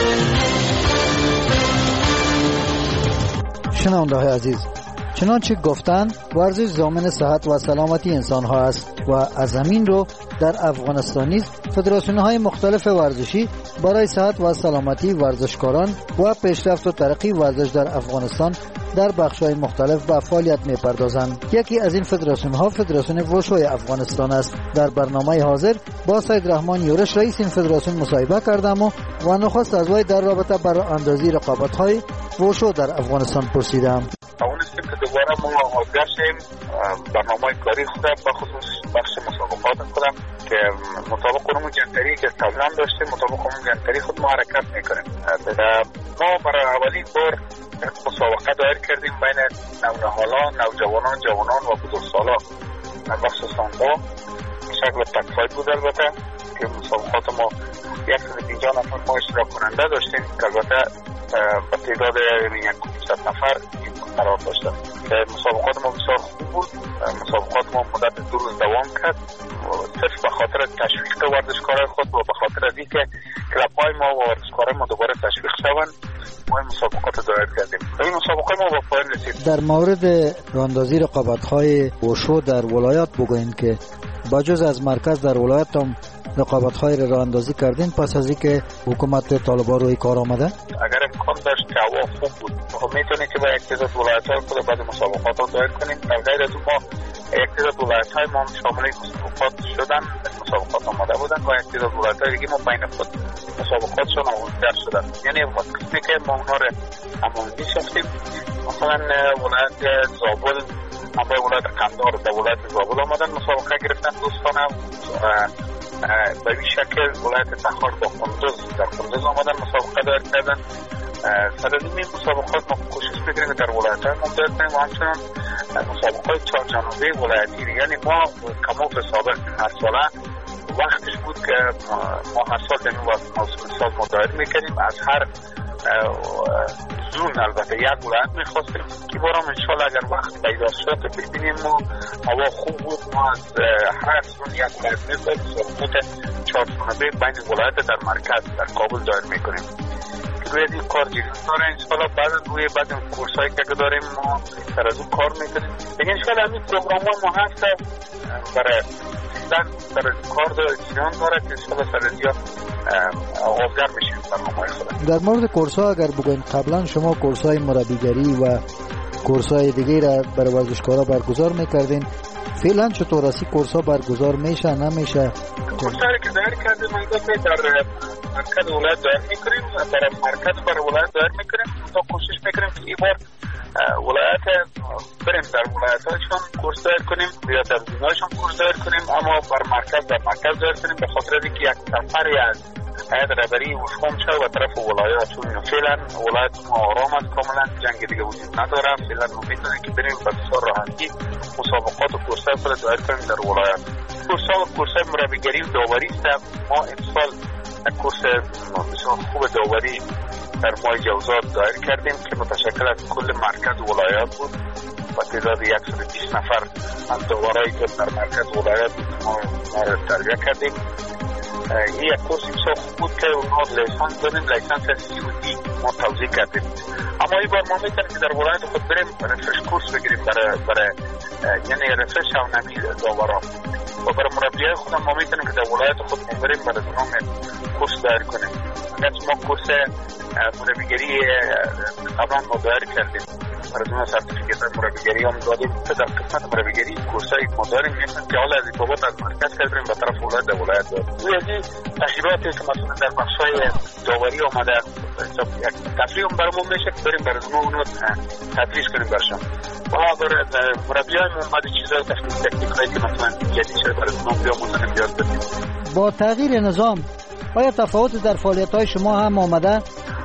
شنونده های عزیز، چنانچه گفتن ورزش ضامن صحت و سلامتی انسان ها است و از زمین رو در افغانستان نیز فدراسیون های مختلف ورزشی برای صحت و سلامتی ورزشکاران و پیشرفت و ترقی ورزش در افغانستان در بخش‌های مختلف به فعالیت می‌پردازند. یکی از این فدراسیون ها فدراسیون وشوی افغانستان است. در برنامه حاضر با سید رحمان یورش رئیس این فدراسیون مصاحبه کردم و و نخست از وی در رابطه بر اندازی رقابت‌های وشو در افغانستان پرسیدم. توانستیم که دوباره ما آغاز شیم برنامه کاری خود به خصوص بخش مسابقات خودم که مطابق اون جنتری که قبلا داشتیم مطابق اون جنتری خود ما حرکت میکنیم. ما برای اولین بار مسابقه دایر کردیم بین نونهالان، نوجوانان، جوانان و بزرگسالان بخش سانبا شکل تکفای بود. البته که مسابقات ما صد و پنجاه نفر ما اشتراک کننده داشتیم که البته به تعداد صد نفر قرار داشتن. مسابقات ما بسیار خوب بود. مسابقات ما مدت دو روز دوام کرد صرف به خاطر تشویق ورزشکارای خود و به خاطر از اینکه کلب‌های ما و ورزشکارای ما دوباره تشویق شوند ما این مسابقات دایر کردیم. این مسابقه ما با پایان رسید. در مورد راهاندازی رقابت‌های وشو در ولایات بگوین که بجز از مرکز در ولایت هم رقابت‌های را راهاندازی کردین پس از اینکه حکومت طالبان روی کار آمده؟ اگر امکان داشت که هوا خوب بود خب میتونید که با یک تعداد ولایت‌های خود بعد مسابقات را دایر کنیم. در غیر از اون ما یک تعداد ولایت‌های ما شامل مسابقات شدن، مسابقات آماده بودن و یک تعداد ولایت‌های دیگه ما بین خود مسابقاتشون آماده شدن. یعنی وقتی که ما اونها را هماهنگی شفتیم مثلا ولایت زابل هم با ولایت قندهار در ولایت زابل آمدن مسابقه گرفتن دوستانه به این شکل ولایت تخار با قندوز در قندوز آمدن مسابقه دایر کردن. سر از این مسابقات ما کوشش میکنیم در ولایت های ما دایر کنیم و همچنان مسابقه های چهار جانبه ولایتی، یعنی ما کموف سابق هر ساله وقتش بود که ما هر سال در این موسم سال ما دایر میکنیم از هر زون البته یک ولایت میخواستیم که بارم انشالله اگر وقت پیدا شد ببینیم ما هوا خوب بود ما از هر زون یک ولایت میخواستیم مسابقات چهار جانبه بین ولایت در مرکز در کابل دایر میکنیم که روی این کار جریان داره. انشالله بعد از روی بعد این کورس هایی که داریم ما سر از اون کار میکنیم دیگه. انشالله همین پروگرام ها ما هست برای سیزن سر از کار داره جریان داره که انشالله سر از یا آغازگر میشیم برنامه خود. در مورد کورس ها اگر بگوین قبلا شما کورس های مربیگری و کورس های دیگه را برای ورزشکارا برگزار میکردین، فعلا چطور است کورس ها برگزار میشه نمیشه؟ کورس هایی که دایر کردیم ما در مرکز ولایت دایر میکنیم، در مرکز برای ولایت دایر میکنیم تا کوشش میکنیم که این بار ولایت بریم در ولایت هایشون کورس دایر کنیم یا در زینایشون کورس دایر کنیم، اما بر مرکز در مرکز دایر کنیم به خاطر اینکه یک سفری از هیئت رهبری وشوم شد و طرف ولایات چون فعلا ولایت ما آرام است، کاملا جنگ دیگه وجود نداره. فعلا ما میتونیم که بریم به بسیار راحتی مسابقات و کورس‌های خود دایر کنیم در ولایت. کورس‌ها و کورس‌های مربیگری و داوری است. ما امسال یک کورس بسیار خوب داوری در ماه جوزات دایر کردیم که متشکل از کل مرکز ولایات بود و تعداد صد و بیست نفر از داورایی که در مرکز ولایات ما را تربیت کردیم. این یک کورس بسیار خوب بود که اونها لیسانس دادیم، لیسانس سی و دی ما توضیح کردیم. اما این بار ما میتونیم که در ولایت خود بریم رفرش کورس بگیریم برای برای یعنی رفرش شاونمی داورا و برای مربیای خودم ما میتونیم که در ولایت خود بریم برای نام کورس دایر کنیم. اگرچه ما کورس مربیگری قبلا ما دایر کردیم برای نام سرتیفیکت مربیگری هم دادیم که در قسمت مربیگری کورسای ما داریم میتونیم که حالا از این بابت از مرکز کردیم به طرف ولایت در ولایت داریم. روی از این تغییراتی که مثلا در بخشای داوری آمده یک تفریح هم برامون میشه که بریم برای ما اونو تدریس کنیم برشان و برای مربیای اومده چیزای تکنیکایی که مثلا جدید شده برای ما بیاموزن بیاد بدیم. با تغییر نظام آیا تفاوت در فعالیت‌های شما هم آمده؟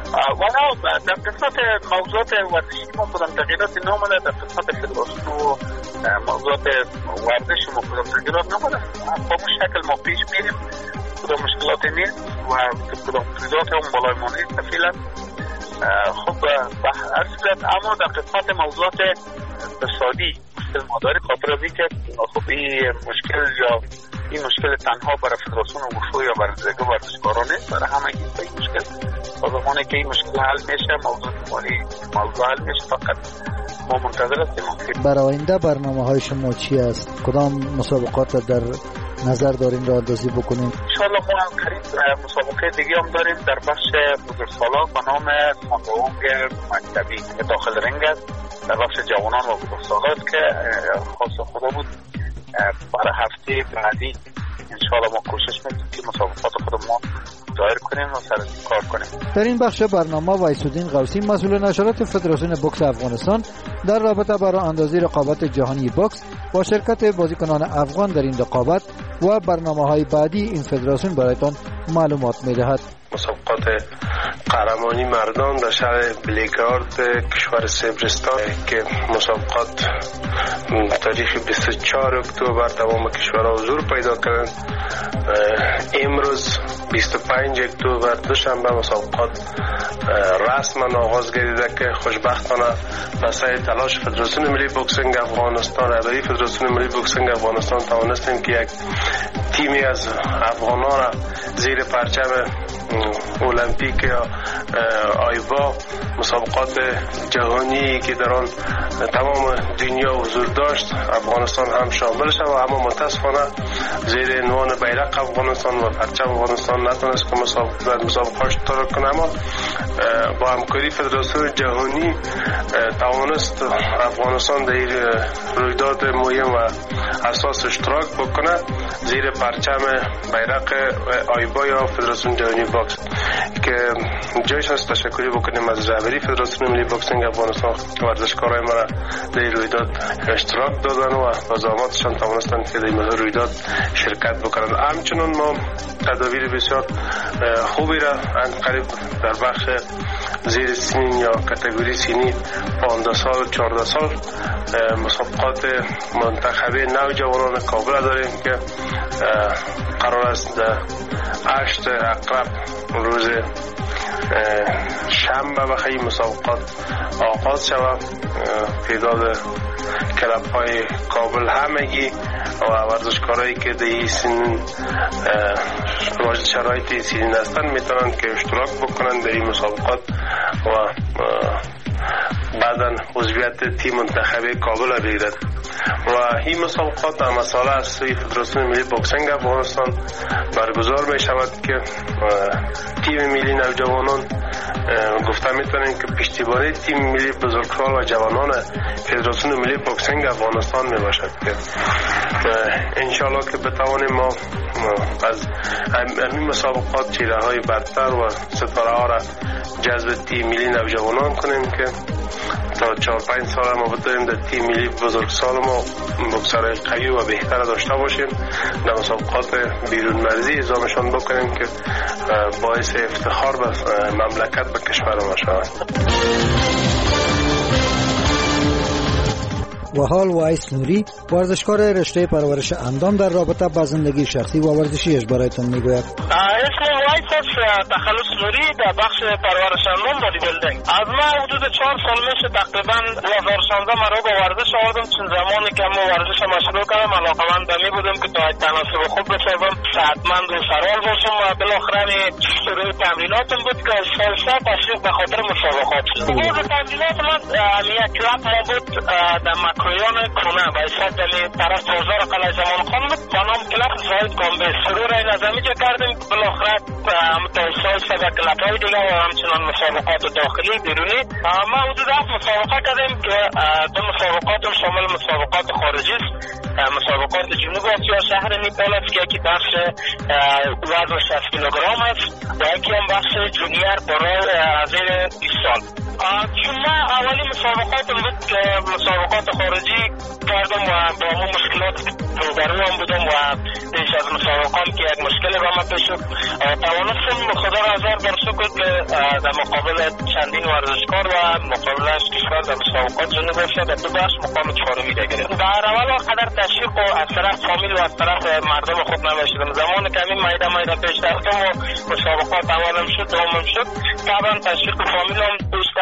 والا در قسمت موضوعات ورزشی ما کدام تغییرات نامده، در قسمت فدراسیون و موضوعات ورزش ما کدام تغییرات نامده. با اون شکل ما پیش میریم، کدام مشکلات نیست و کدام فریضات هم بالای ما نیست فعلا. خب عرض کرد اما در قسمت موضوعات اقتصادی مشکل ما داریم، خاطر از اینکه خب این مشکل یا این مشکل تنها برای فدراسیون وشو یا برای دیگه ورزشکاران نیست، برای همه این مشکل تا زمانی که این مشکل حل میشه، موضوع مالی موضوع حل میشه، فقط ما منتظر هستیم. برای آینده برنامه های شما چی است؟ کدام مسابقات در نظر دارین را اندازی بکنیم؟ انشاءالله ما هم قریب مسابقه دیگه هم داریم در بخش بزرگسالان به نام سانگوانگ مکتبی داخل رنگ است، در بخش جوانان و بزرگسالان که خاص خدا بود. برای هفته بعدی انشاءالله ما کوشش میکنیم که مسابقات خود ما دایر کنیم و سر کار کنیم. در این بخش برنامه ویسودین قوسی مسئول نشرات فدراسیون بوکس افغانستان در رابطه با راه اندازی رقابت جهانی بوکس با شرکت بازیکنان افغان در این رقابت و برنامه‌های بعدی این فدراسیون برایتان معلومات می‌دهد. مسابقات قهرمانی مردان در شهر بلیگارد کشور سبرستان که مسابقات تاریخ بیست و چهار اکتبر تمام کشورها حضور پیدا کردند. امروز بیست و پنج اکتبر دوشنبه مسابقات رسما آغاز گردیده که خوشبختانه بسای تلاش فدراسیون ملی بوکسینگ افغانستان، رهبری فدراسیون ملی بوکسینگ افغانستان توانستیم که یک تیمی از افغانان را زیر پرچم المپیک یا آیبا مسابقات جهانی که در آن تمام دنیا حضور داشت افغانستان هم شامل شد، اما متاسفانه زیر عنوان بیرق افغانستان و پرچم افغانستان نتونست که مسابقات مسابقات اشتراک کنه. اما با همکاری فدراسیون جهانی توانست افغانستان در این رویداد مهم و اساس اشتراک بکنه زیر پرچم بیرق آیبا یا فدراسیون جهانی بوکس، که جایش هست تشکری بکنیم از رهبری فدراسیون ملی بوکسینگ افغانستان ورزشکارای ما را در این رویداد اشتراک دادن و با زحماتشان توانستند که در این رویداد شرکت بکنند. همچنین ما تدابیر بسیار خوبی را قریب در بخش زیر سنین یا کاتگوری سنی پانزده سال چهارده سال مسابقات منتخبه نوجوانان کابل داریم که قرار است در هشت عقرب روز شنبه بخی مسابقات آغاز شود. تعداد کلب های کابل همگی و ورزشکارایی که در این سنین واجد شرایط سنین هستند میتونند که اشتراک بکنند در این مسابقات و بعداً عضویت تیم منتخبه کابل را بگیرد. و این مسابقات هم مسئله از سوی فدراسیون ملی بوکسینگ افغانستان برگزار می شود که تیم ملی نوجوانان گفته میتونیم که پشتیبانی تیم ملی بزرگسال و جوانان فدراسیون ملی بوکسینگ افغانستان می باشد که انشالله که بتوانیم ما از همین مسابقات چهره های برتر و ستاره ها را جذب تیم ملی نوجوانان کنیم که تا چهار پنج سال ما بتوانیم در تیم ملی بزرگسال ما بوکسرهای قوی و بهتر داشته باشیم، در مسابقات بیرون مرزی اعزامشان بکنیم که باعث افتخار به مملکت به کشور ما شود. و حال وایس نوری ورزشکار رشته پرورش اندام در رابطه با زندگی شخصی و ورزشیش برایتون میگوید. اسم وایس است تخلص نوری در بخش پرورش اندام بادی بیلدینگ. از ما حدود چهار سال میشه تقریبا دو هزار و شانزده مرا به ورزش آوردم، چون زمانی که ما ورزش مشروع کردم علاقه‌مند به بودم که تا تناسب خوب بسازم، صحتمند و سرحال باشم و بالاخره شروع تمریناتم بود که سال سه تشویق به خاطر مسابقات شد. بعد تمرینات من یک کلاب ما بود در مکرویان کنه و ایساد دلی طرف بازار قلعه زمان خان بود با نام کلاب زاید کامبه سرور این از همیجا کردیم. بالاخره متوسط سبا کلاب های دیگه و همچنان مسابقات داخلی بیرونی ما حدود هفت مسابقه کردیم که دو مسابقات شامل مسابقات خارجی است. مسابقات جنوب آسیا شهر نیپال است که یکی بخش وزن شصت کیلوگرم است و یکی هم بخش جونیور برای زیر بیست سال. چون من اولی مسابقات بود که مسابقات خارجی کردم و با همون مشکلات روبرو هم بودم و پیش از مسابقات که یک مشکل با من پیش شد توانستم خدا را هزار بار شکر که در مقابل چندین ورزشکار و مقابلش کشور در مسابقات جنوب آسیا در دو بخش مقام چهارمی گرفتم. در اول قدر تشویق و از طرف فامیل و از طرف مردم خود نباشیدم. زمانی که همین میده میده پیش رفتم و مسابقات اولم شد دومم شد طبعا تشویق فامیل هم بیشتر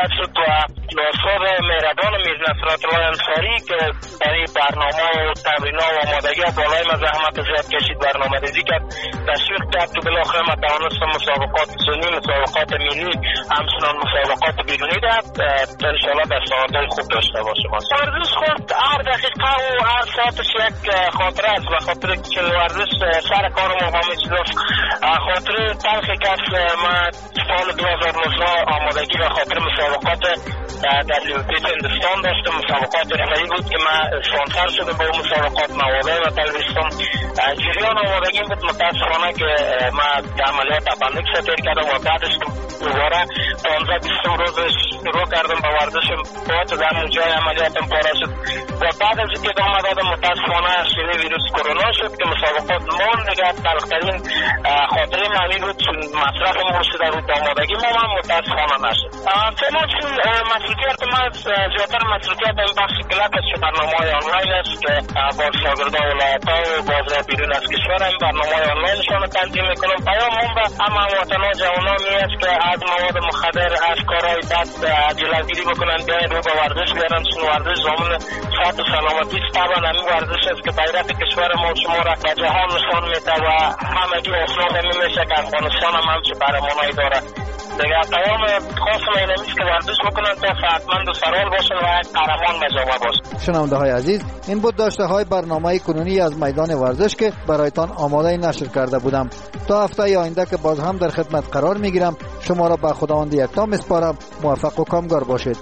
مشخص شد و ناصر مهربان میر نصرت الله انصاری که برای برنامه و تمرین ها و آمادگی ها بالای من زحمت زیاد کشید، برنامه ریزی کرد، تشویق کرد که بالاخره من توانستم مسابقات زنی، مسابقات ملی، همچنان مسابقات بیرونی داد انشاءالله دستاوردهای خوب داشته باشم. ورزش خود هر دقیقه و هر ساعتش یک خاطره است، و خاطر که ورزش سر کار ما همه چیز است. خاطر تلخی که من سال دو هزار و نوزده آمادگی و خاطر مسابقات در لیوپیت هندوستان داشتم. مسابقات رفعی بود که من اسپانسر شدم به اون مسابقات، مواد و تلویزیون جریان آمادگی بود. متاسفانه که من عملیات اپندیکس تیر کردم و بعدش دوباره پانزده بیست روزش شروع کردم به ورزشم، باید در اونجای عملیاتم پاره شد و بعد از اینکه ادامه دادم متاسفانه شیوه ویروس کرونا شد که مسابقات مان دیگه. تلخترین خاطره معنی بود چون مصرف مرشد در روی آمادگی ما من متاسفانه نشد. فعلا چون مسئولیت ما زیادتر مسئولیت این بخش کلاب است که برنامه‌های آنلاین است که با شاگردان ولایت‌ها و بازار بیرون از کشور این برنامه‌های آنلاینشان رو تنظیم میکنم. پیام هم به همه هموطنان جوانان می است که از مواد مخدر، از کارهای بد جلوگیری بکنن، بیاین رو به ورزش بیارن چون ورزش ضامن صحت و سلامتی است. طبعا همین ورزش است که بیرق کشور ما شما را به جهان نشان میده و همگی اصلاح می میشه که افغانستان هم همچه قهرمانایی داره. دیگه پیام خاص ما این است که ورزش بکنن تا صحتمند و سرحال باشن و یک قهرمان به جامعه باشن. شنونده های عزیز، این بود داشته های برنامه کنونی از میدان ورزش که برایتان آماده نشر کرده بودم. تا هفته آینده که باز هم در خدمت قرار میگیرم، شما را به خداوند یکتا میسپارم. موفق و کامگار باشید.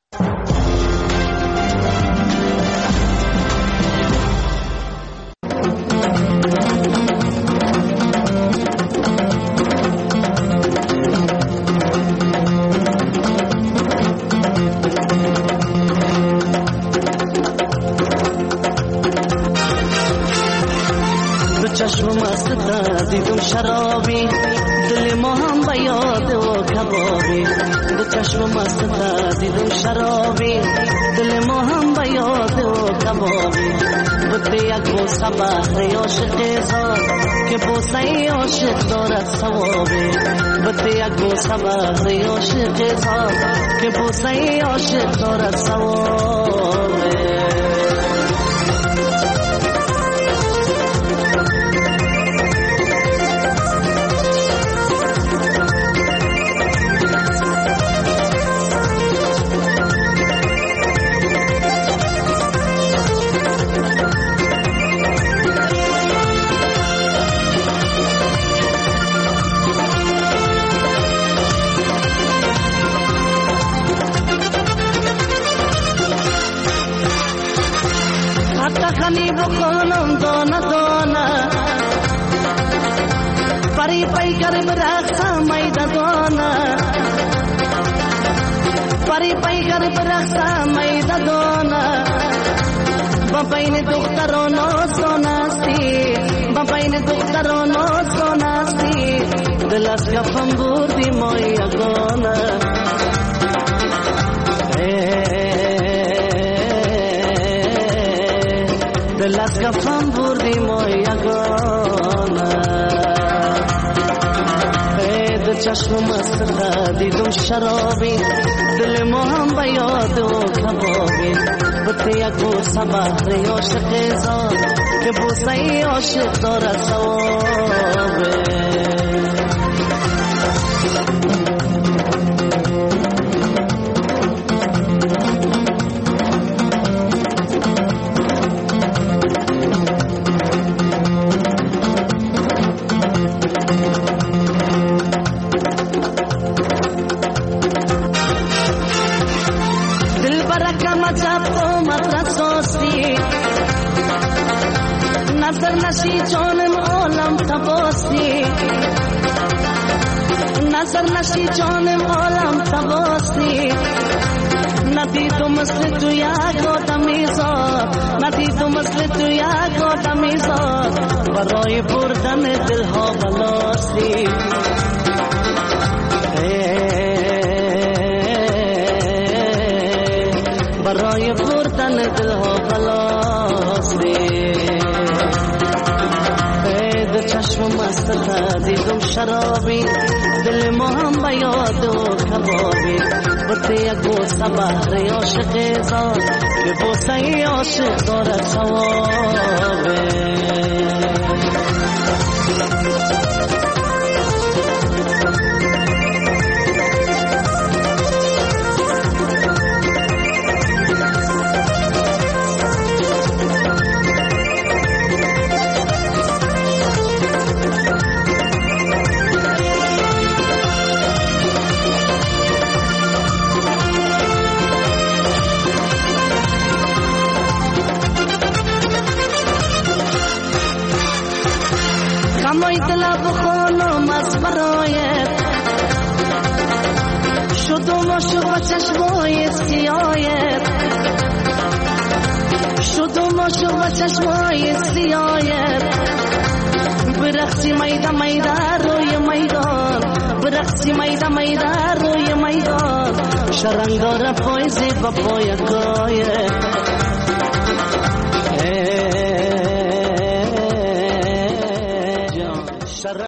دیدم شرابی دل ما هم به یاد و کبابی، دو چشم مست دیدم شرابی دل ما هم به یاد و کبابی. بوده یک بوسه بحر عاشق زاد که بوسه عاشق دارد ثوابی، بوده یک بوسه بحر عاشق زاد که بوسه عاشق دارد ثوابی. بکنم دانه دانه پری پی کرم رخصم میده دانه، پری پی کرم رخصم میده دانه. با بین دختران آسانستی، با بین دختران آسانستی، دل از کفم بردی ما یگانه. دل از کفم بردی ما یگانه. دل چشم مست دیدم شرابی دل ما هم به یاد و کبابی. بوده یک بوسه بحر عاشق زاد که بوسه عاشق دارد ثوابی. نظر نشی جانم عالم تباستی، نظر نشی جانم عالم تباستی. ندیدم مثل تو یک آدمی زاد، ندیدم مثل تو یک آدمی زاد. برای بردن دلها بلاستی، برای بردن دلها بلاستی. چشم مست دیدم شرابی دل ما هم به یاد و کبابی. بته یکو سبهر عاشق زار به بوسه عاشق دارد ثوابه کمای دلب خانم از برایت شدم عاشق و چشمای سیایت شدم عاشق و چشمای سیایت برقصی میدان میدان روی میدان برقصی میدان میدان روی میدان شرنگار پایزی با پای گایت